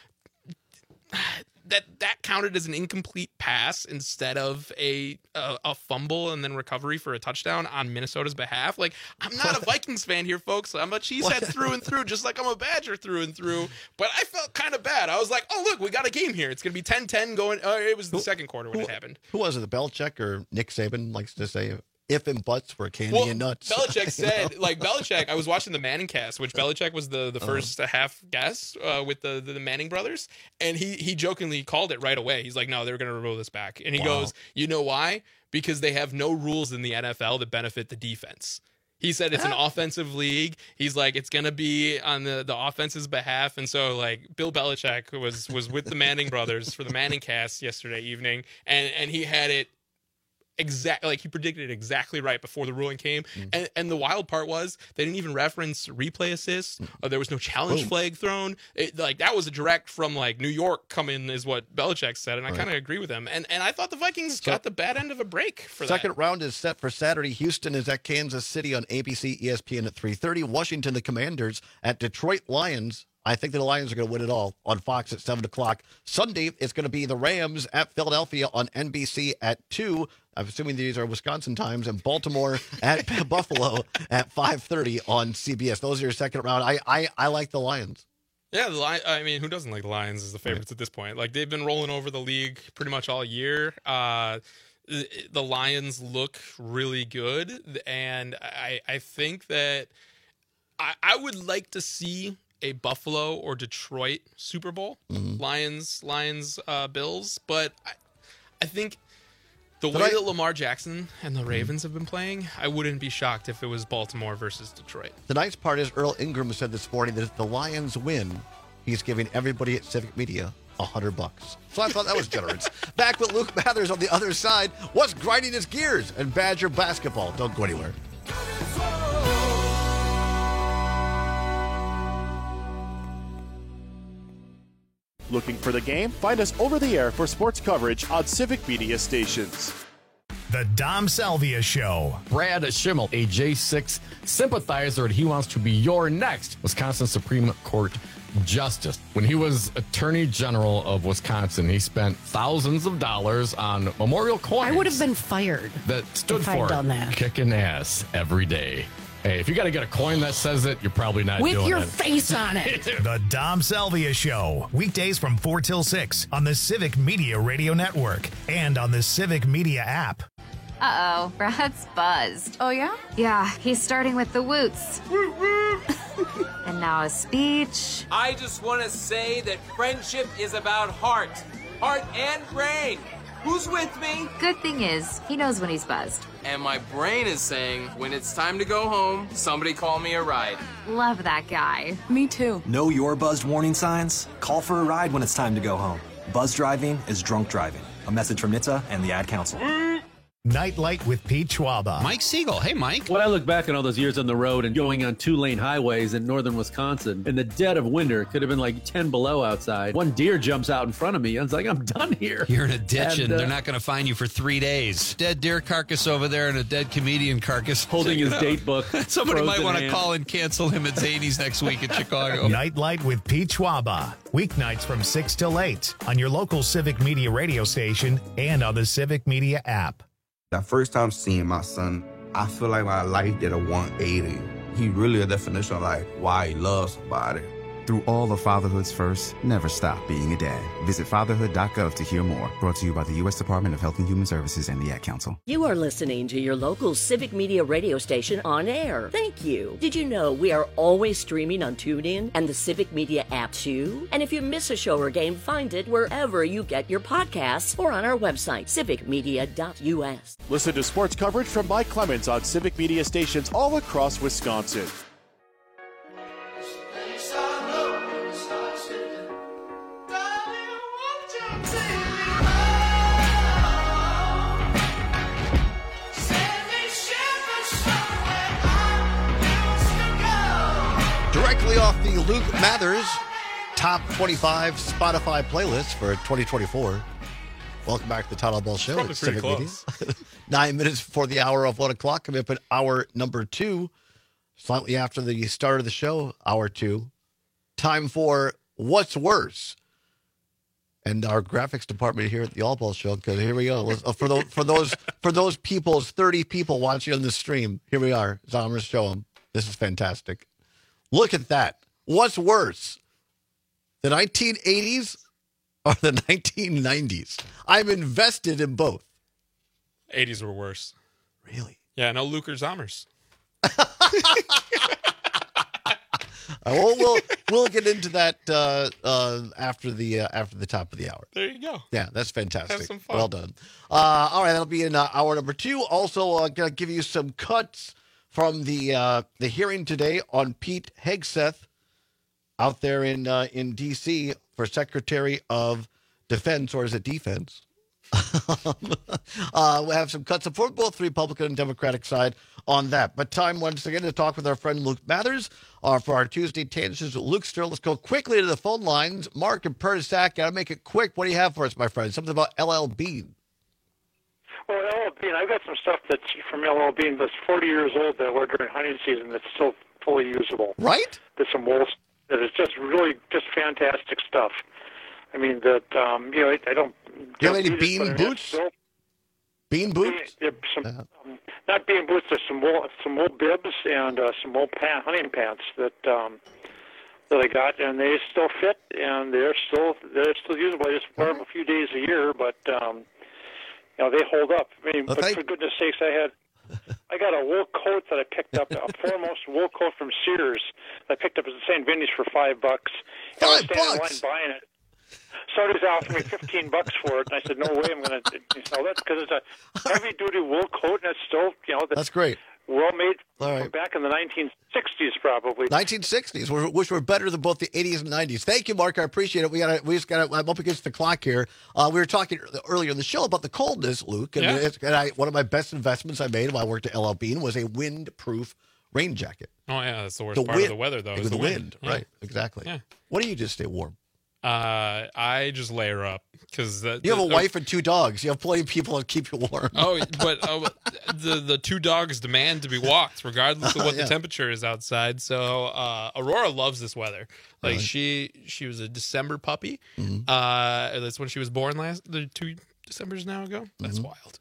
that counted as an incomplete pass instead of a fumble and then recovery for a touchdown on Minnesota's behalf. Like, I'm not a Vikings fan here, folks. I'm a Cheesehead through and through, just like I'm a Badger through and through. But I felt kind of bad. I was like, oh, look, we got a game here. It's going to be 10-10 going. It was the second quarter when it happened. Who was it? The Belichick or Nick Saban likes to say, if and buts were candy and nuts. Belichick said, Belichick, I was watching the Manning cast, which Belichick was the first half guest with the Manning brothers, and he jokingly called it right away. He's like, no, they're going to roll this back. And he goes, you know why? Because they have no rules in the NFL that benefit the defense. He said it's an offensive league. He's like, it's going to be on the offense's behalf. And so, like, Bill Belichick was with the Manning brothers for the Manning cast yesterday evening, and he had it exactly like he predicted it exactly right before the ruling came. And the wild part was they didn't even reference replay assists. There was no challenge flag thrown. That was a direct from like New York coming is what Belichick said, and I kind of agree with him. And I thought the Vikings got the bad end of a break for that. Second round is set for Saturday. Houston is at Kansas City on ABC, ESPN at 3:30. Washington, the Commanders at Detroit Lions. I think the Lions are going to win it all on Fox at 7 o'clock. Sunday, it's going to be the Rams at Philadelphia on NBC at 2. I'm assuming these are Wisconsin times. And Baltimore at Buffalo at 5:30 on CBS. Those are your second round. I like the Lions. Yeah, I mean, who doesn't like the Lions as the favorites at this point? Like, they've been rolling over the league pretty much all year. The Lions look really good. And I think that I would like to see a Buffalo or Detroit Super Bowl, Lions, Bills. But I think the way that Lamar Jackson and the Ravens have been playing, I wouldn't be shocked if it was Baltimore versus Detroit. The nice part is Earl Ingram said this morning that if the Lions win, he's giving everybody at Civic Media $100. So I thought that was generous. Back with Luke Mathers on the other side. What's grinding his gears? And Badger basketball. Don't go anywhere. Looking for the game? Find us over the air for sports coverage on Civic Media stations. The Dom Salvia Show. Brad Schimmel, a J6 sympathizer, and he wants to be your next Wisconsin Supreme Court Justice. When he was Attorney General of Wisconsin, he spent thousands of dollars on memorial coins. I would have been fired that stood if I'd for done that. kicking ass every day. Hey, if you got to get a coin that says it, you're probably not With doing your it. face on it. The Dom Salvia Show. Weekdays from 4 till 6 on the Civic Media Radio Network and on the Civic Media app. Uh-oh, Brad's buzzed. Oh, yeah? Yeah, he's starting with the woots. And now a speech. I just want to say that friendship is about heart and brain. Who's with me? Good thing is, he knows when he's buzzed. And my brain is saying, when it's time to go home, somebody call me a ride. Love that guy. Me too. Know your buzzed warning signs? Call for a ride when it's time to go home. Buzz driving is drunk driving. A message from NHTSA and the Ad Council. Nightlight with Pete Schwaba. Mike Siegel. Hey, Mike. When I look back on all those years on the road and going on 2-lane highways in northern Wisconsin, in the dead of winter, it could have been like 10 below outside. One deer jumps out in front of me. I was like, I'm done here. You're in a ditch and they're not going to find you for 3 days. Dead deer carcass over there and a dead comedian carcass. Holding his date book. Somebody might want to hand. call and cancel him at Zany's next week in Chicago. Nightlight with Pete Schwaba. Weeknights from 6 till 8 on your local Civic Media radio station and on the Civic Media app. That first time seeing my son, I feel like my life did a 180. He really a definition of like why he loves somebody. Through all of fatherhood's first, never stop being a dad. Visit fatherhood.gov to hear more. Brought to you by the U.S. Department of Health and Human Services and the Ad Council. You are listening to your local Civic Media radio station on air. Thank you. Did you know we are always streaming on TuneIn and the Civic Media app too? And if you miss a show or game, find it wherever you get your podcasts or on our website, civicmedia.us. Listen to sports coverage from Mike Clemens on Civic Media stations all across Wisconsin. Directly off the Luke Mathers Top 25 Spotify playlist for 2024. Welcome back to the Todd Ball Show. Probably It's pretty Civic close. Media. 9 minutes before the hour of 1 o'clock. Coming up at hour number 2. Slightly after the start of the show, hour 2. Time for What's Worse? And our graphics department here at the All Ball Show, because here we go. For those people, 30 people watching on the stream, here we are. Zommers, show them. This is fantastic. Look at that. What's worse, the 1980s or the 1990s? I'm invested in both. 80s were worse. Really? Yeah, no Luke or Zommers. We'll get into that after the top of the hour. There you go. Yeah, that's fantastic. Have some fun. Well done. All right, that'll be in hour number 2. Also, going to give you some cuts from the hearing today on Pete Hegseth out there in D.C. for Secretary of Defense, or is it Defense? We have some cuts of both the Republican and Democratic side on that. But time once again to talk with our friend Luke Mathers for our Tuesday Tangents with Luke Stir. Let's go quickly to the phone lines. Mark and Pertisac, gotta make it quick. What do you have for us, my friend? Something about LL Bean. Well, LL Bean, I've got some stuff that's from LL Bean that's 40 years old that I wear during hunting season that's still fully usable. Right? There's some wool that is just really just fantastic stuff. I mean, that, I don't... Do you have any bean boots? Bean boots? Not bean boots. There's some wool bibs and some wool hunting pants that I got, and they still fit, and they're still usable. I just wear them a few days a year, but they hold up. I mean, but for goodness sakes, I got a wool coat that I picked up, a foremost wool coat from Sears. I picked up at St. Vinny's for $5. And I was standing in line buying it. Somebody's offering me $15 for it, and I said, "No way, I'm going to sell that because it's a heavy-duty wool coat, and it's still, that's great. Well made from back in the 1960s, probably. 1960s, which were better than both the 80s and 90s. Thank you, Mark. I appreciate it. We just got. I'm up against the clock here. We were talking earlier in the show about the coldness, Luke, and, one of my best investments I made while I worked at LL Bean was a windproof rain jacket. Oh yeah, that's the worst part of the weather, though. Is the wind. Yeah. Right? Exactly. Yeah. What do you just stay warm? I just layer up because you have a wife and 2 dogs. You have plenty of people to keep you warm. But the 2 dogs demand to be walked regardless of what the temperature is outside. So Aurora loves this weather. Like she was a December puppy. Mm-hmm. That's when she was born the 2 Decembers now ago. That's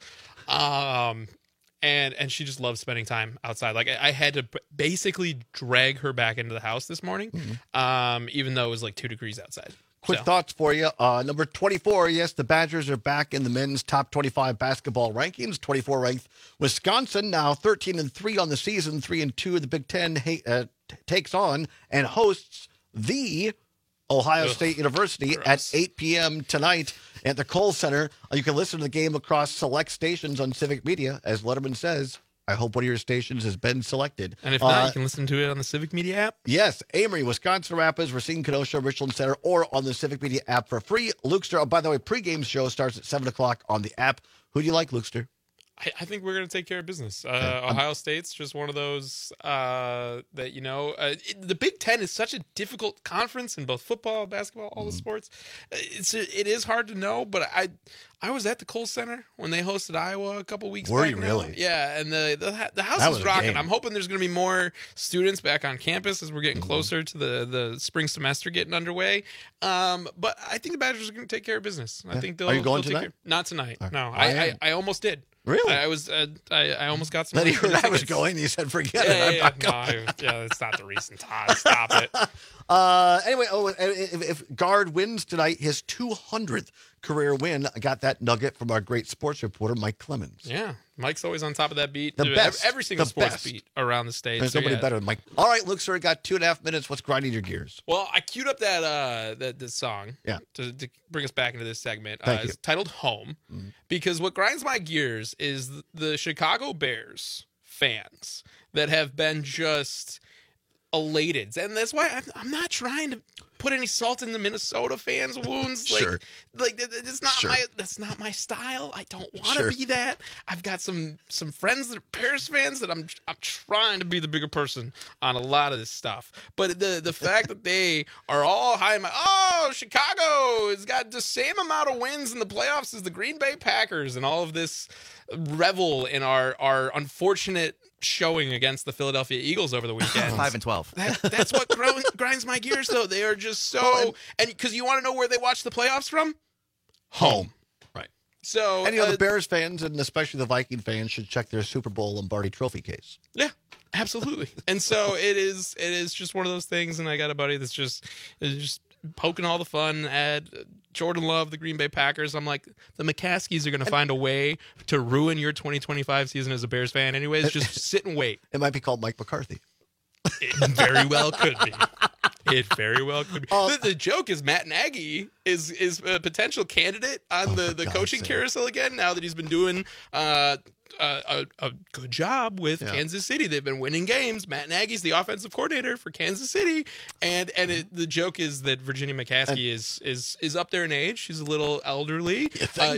wild. And she just loves spending time outside. Like I had to basically drag her back into the house this morning, even though it was like 2 degrees outside. Quick thoughts for you. Number 24, yes, the Badgers are back in the men's top 25 basketball rankings. 24 ranked Wisconsin, now 13-3 on the season, 3-2. The Big Ten takes on and hosts the Ohio State University at 8 p.m. tonight at the Kohl Center. You can listen to the game across select stations on Civic Media. As Letterman says, I hope one of your stations has been selected. And if not, you can listen to it on the Civic Media app. Yes, Amory, Wisconsin Rapids, Racine, Kenosha, Richland Center, or on the Civic Media app for free. Lukester, by the way, pregame show starts at 7 o'clock on the app. Who do you like, Lukester? I think we're going to take care of business. Ohio State's just one of those that, the Big Ten is such a difficult conference in both football, basketball, all the sports. It is hard to know, but I was at the Kohl Center when they hosted Iowa a couple weeks back. Were you really? Yeah, and the house was rocking. I'm hoping there's going to be more students back on campus as we're getting closer to the spring semester getting underway. But I think the Badgers are going to take care of business. I think they'll. Are you going take tonight? Not tonight. Right. No, I almost did. Really? I was. I almost got some. Then he heard I was going. He said, "Forget it. I'm not going." It's not the recent time. Stop it. Anyway, if Guard wins tonight, his 200th career win. I got that nugget from our great sports reporter, Mike Clemens. Yeah, Mike's always on top of that beat. The best. Every single The sports best. beat around the state. There's nobody better than Mike. All right, Luke, sir, we got 2.5 minutes. What's grinding your gears? Well, I queued up that song to bring us back into this segment. It's titled Home, because what grinds my gears is the Chicago Bears fans that have been just elated. And that's why I'm not trying to put any salt in the Minnesota fans' wounds. That's not my style. I don't want to be that. I've got some friends that are Bears fans that I'm trying to be the bigger person on a lot of this stuff. But the fact that they are all high, Chicago has got the same amount of wins in the playoffs as the Green Bay Packers, and all of this revel in our unfortunate showing against the Philadelphia Eagles over the weekend. 5-12. That's what grinds my gears, though. They are just so, and because you want to know where they watch the playoffs from? Home. Right. So, and the Bears fans, and especially the Viking fans, should check their Super Bowl Lombardi Trophy case. Yeah, absolutely. And so it is just one of those things. And I got a buddy that's just poking all the fun at Jordan Love, the Green Bay Packers. I'm like, the McCaskies are going to find a way to ruin your 2025 season as a Bears fan anyways. Just sit and wait. It might be called Mike McCarthy. It very well could be. It very well could be. The joke is Matt Nagy is a potential candidate on the coaching carousel again, now that he's been doing a good job with Kansas City. They've been winning games. Matt Nagy's the offensive coordinator for Kansas City, and the joke is that Virginia McCaskey is up there in age. She's a little elderly.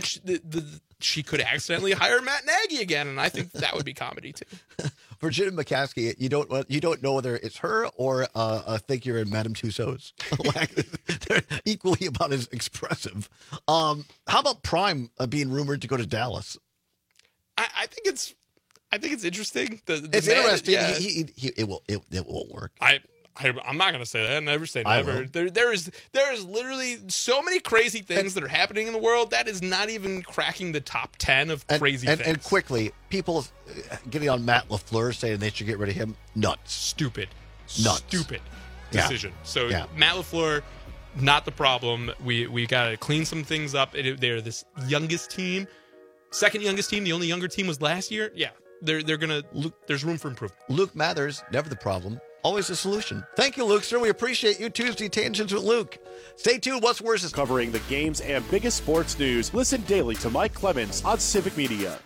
She could accidentally hire Matt Nagy again, and I think that would be comedy too. Virginia McCaskey, you don't know whether it's her or a figure in Madame Tussauds. They're equally about as expressive. How about Prime being rumored to go to Dallas? I think it's interesting. It's interesting. Yeah. It won't work. I'm not going to say that. Never say never. There is literally so many crazy things that are happening in the world that is not even cracking the top 10 of crazy things. And quickly, people getting on Matt LaFleur saying they should get rid of him. Nuts. Stupid. Nuts. Stupid decision. Yeah. So Matt LaFleur, not the problem. We got to clean some things up. They're this youngest team, second youngest team. The only younger team was last year. Yeah, they're gonna. There's room for improvement. Luke Mathers, never the problem. Always a solution. Thank you, Luke, sir. We appreciate you. Tuesday Tangents with Luke. Stay tuned. What's Worse is covering the games and biggest sports news. Listen daily to Mike Clemens on Civic Media.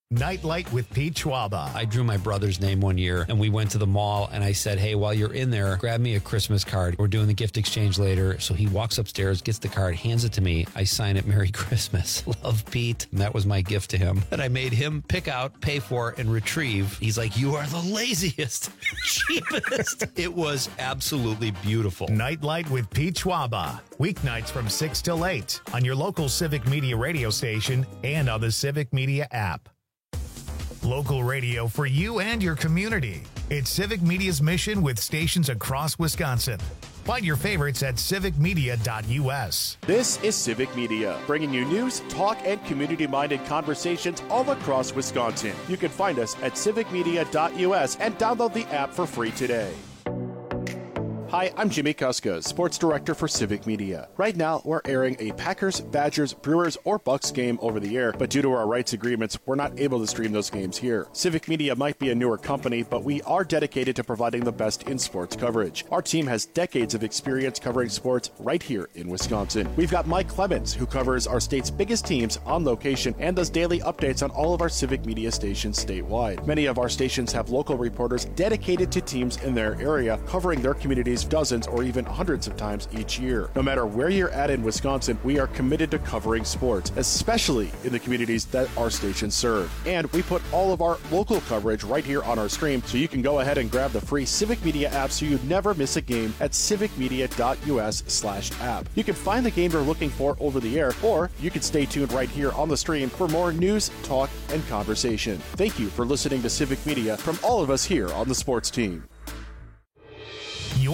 Nightlight with Pete Schwaba. I drew my brother's name one year, and we went to the mall, and I said, hey, while you're in there, grab me a Christmas card. We're doing the gift exchange later. So he walks upstairs, gets the card, hands it to me. I sign it, Merry Christmas. Love, Pete. And that was my gift to him. And I made him pick out, pay for, and retrieve. He's like, you are the laziest, cheapest. It was absolutely beautiful. Nightlight with Pete Schwaba. Weeknights from 6 till 8 on your local Civic Media radio station and on the Civic Media app. Local radio for you and your community. It's Civic Media's mission with stations across Wisconsin. Find your favorites at civicmedia.us. This is Civic Media, bringing you news, talk, and community-minded conversations all across Wisconsin. You can find us at civicmedia.us and download the app for free today. Hi, I'm Jimmy Kuska, Sports Director for Civic Media. Right now, we're airing a Packers, Badgers, Brewers, or Bucks game over the air, but due to our rights agreements, we're not able to stream those games here. Civic Media might be a newer company, but we are dedicated to providing the best in sports coverage. Our team has decades of experience covering sports right here in Wisconsin. We've got Mike Clemens, who covers our state's biggest teams on location and does daily updates on all of our Civic Media stations statewide. Many of our stations have local reporters dedicated to teams in their area, covering their communities dozens or even hundreds of times each year. No matter where you're at in Wisconsin, we are committed to covering sports, especially in the communities that our stations serve. And we put all of our local coverage right here on our stream, so you can go ahead and grab the free Civic Media app so you never miss a game at civicmedia.us/app. You can find the game you're looking for over the air, or you can stay tuned right here on the stream for more news, talk, and conversation. Thank you for listening to Civic Media from all of us here on the sports team.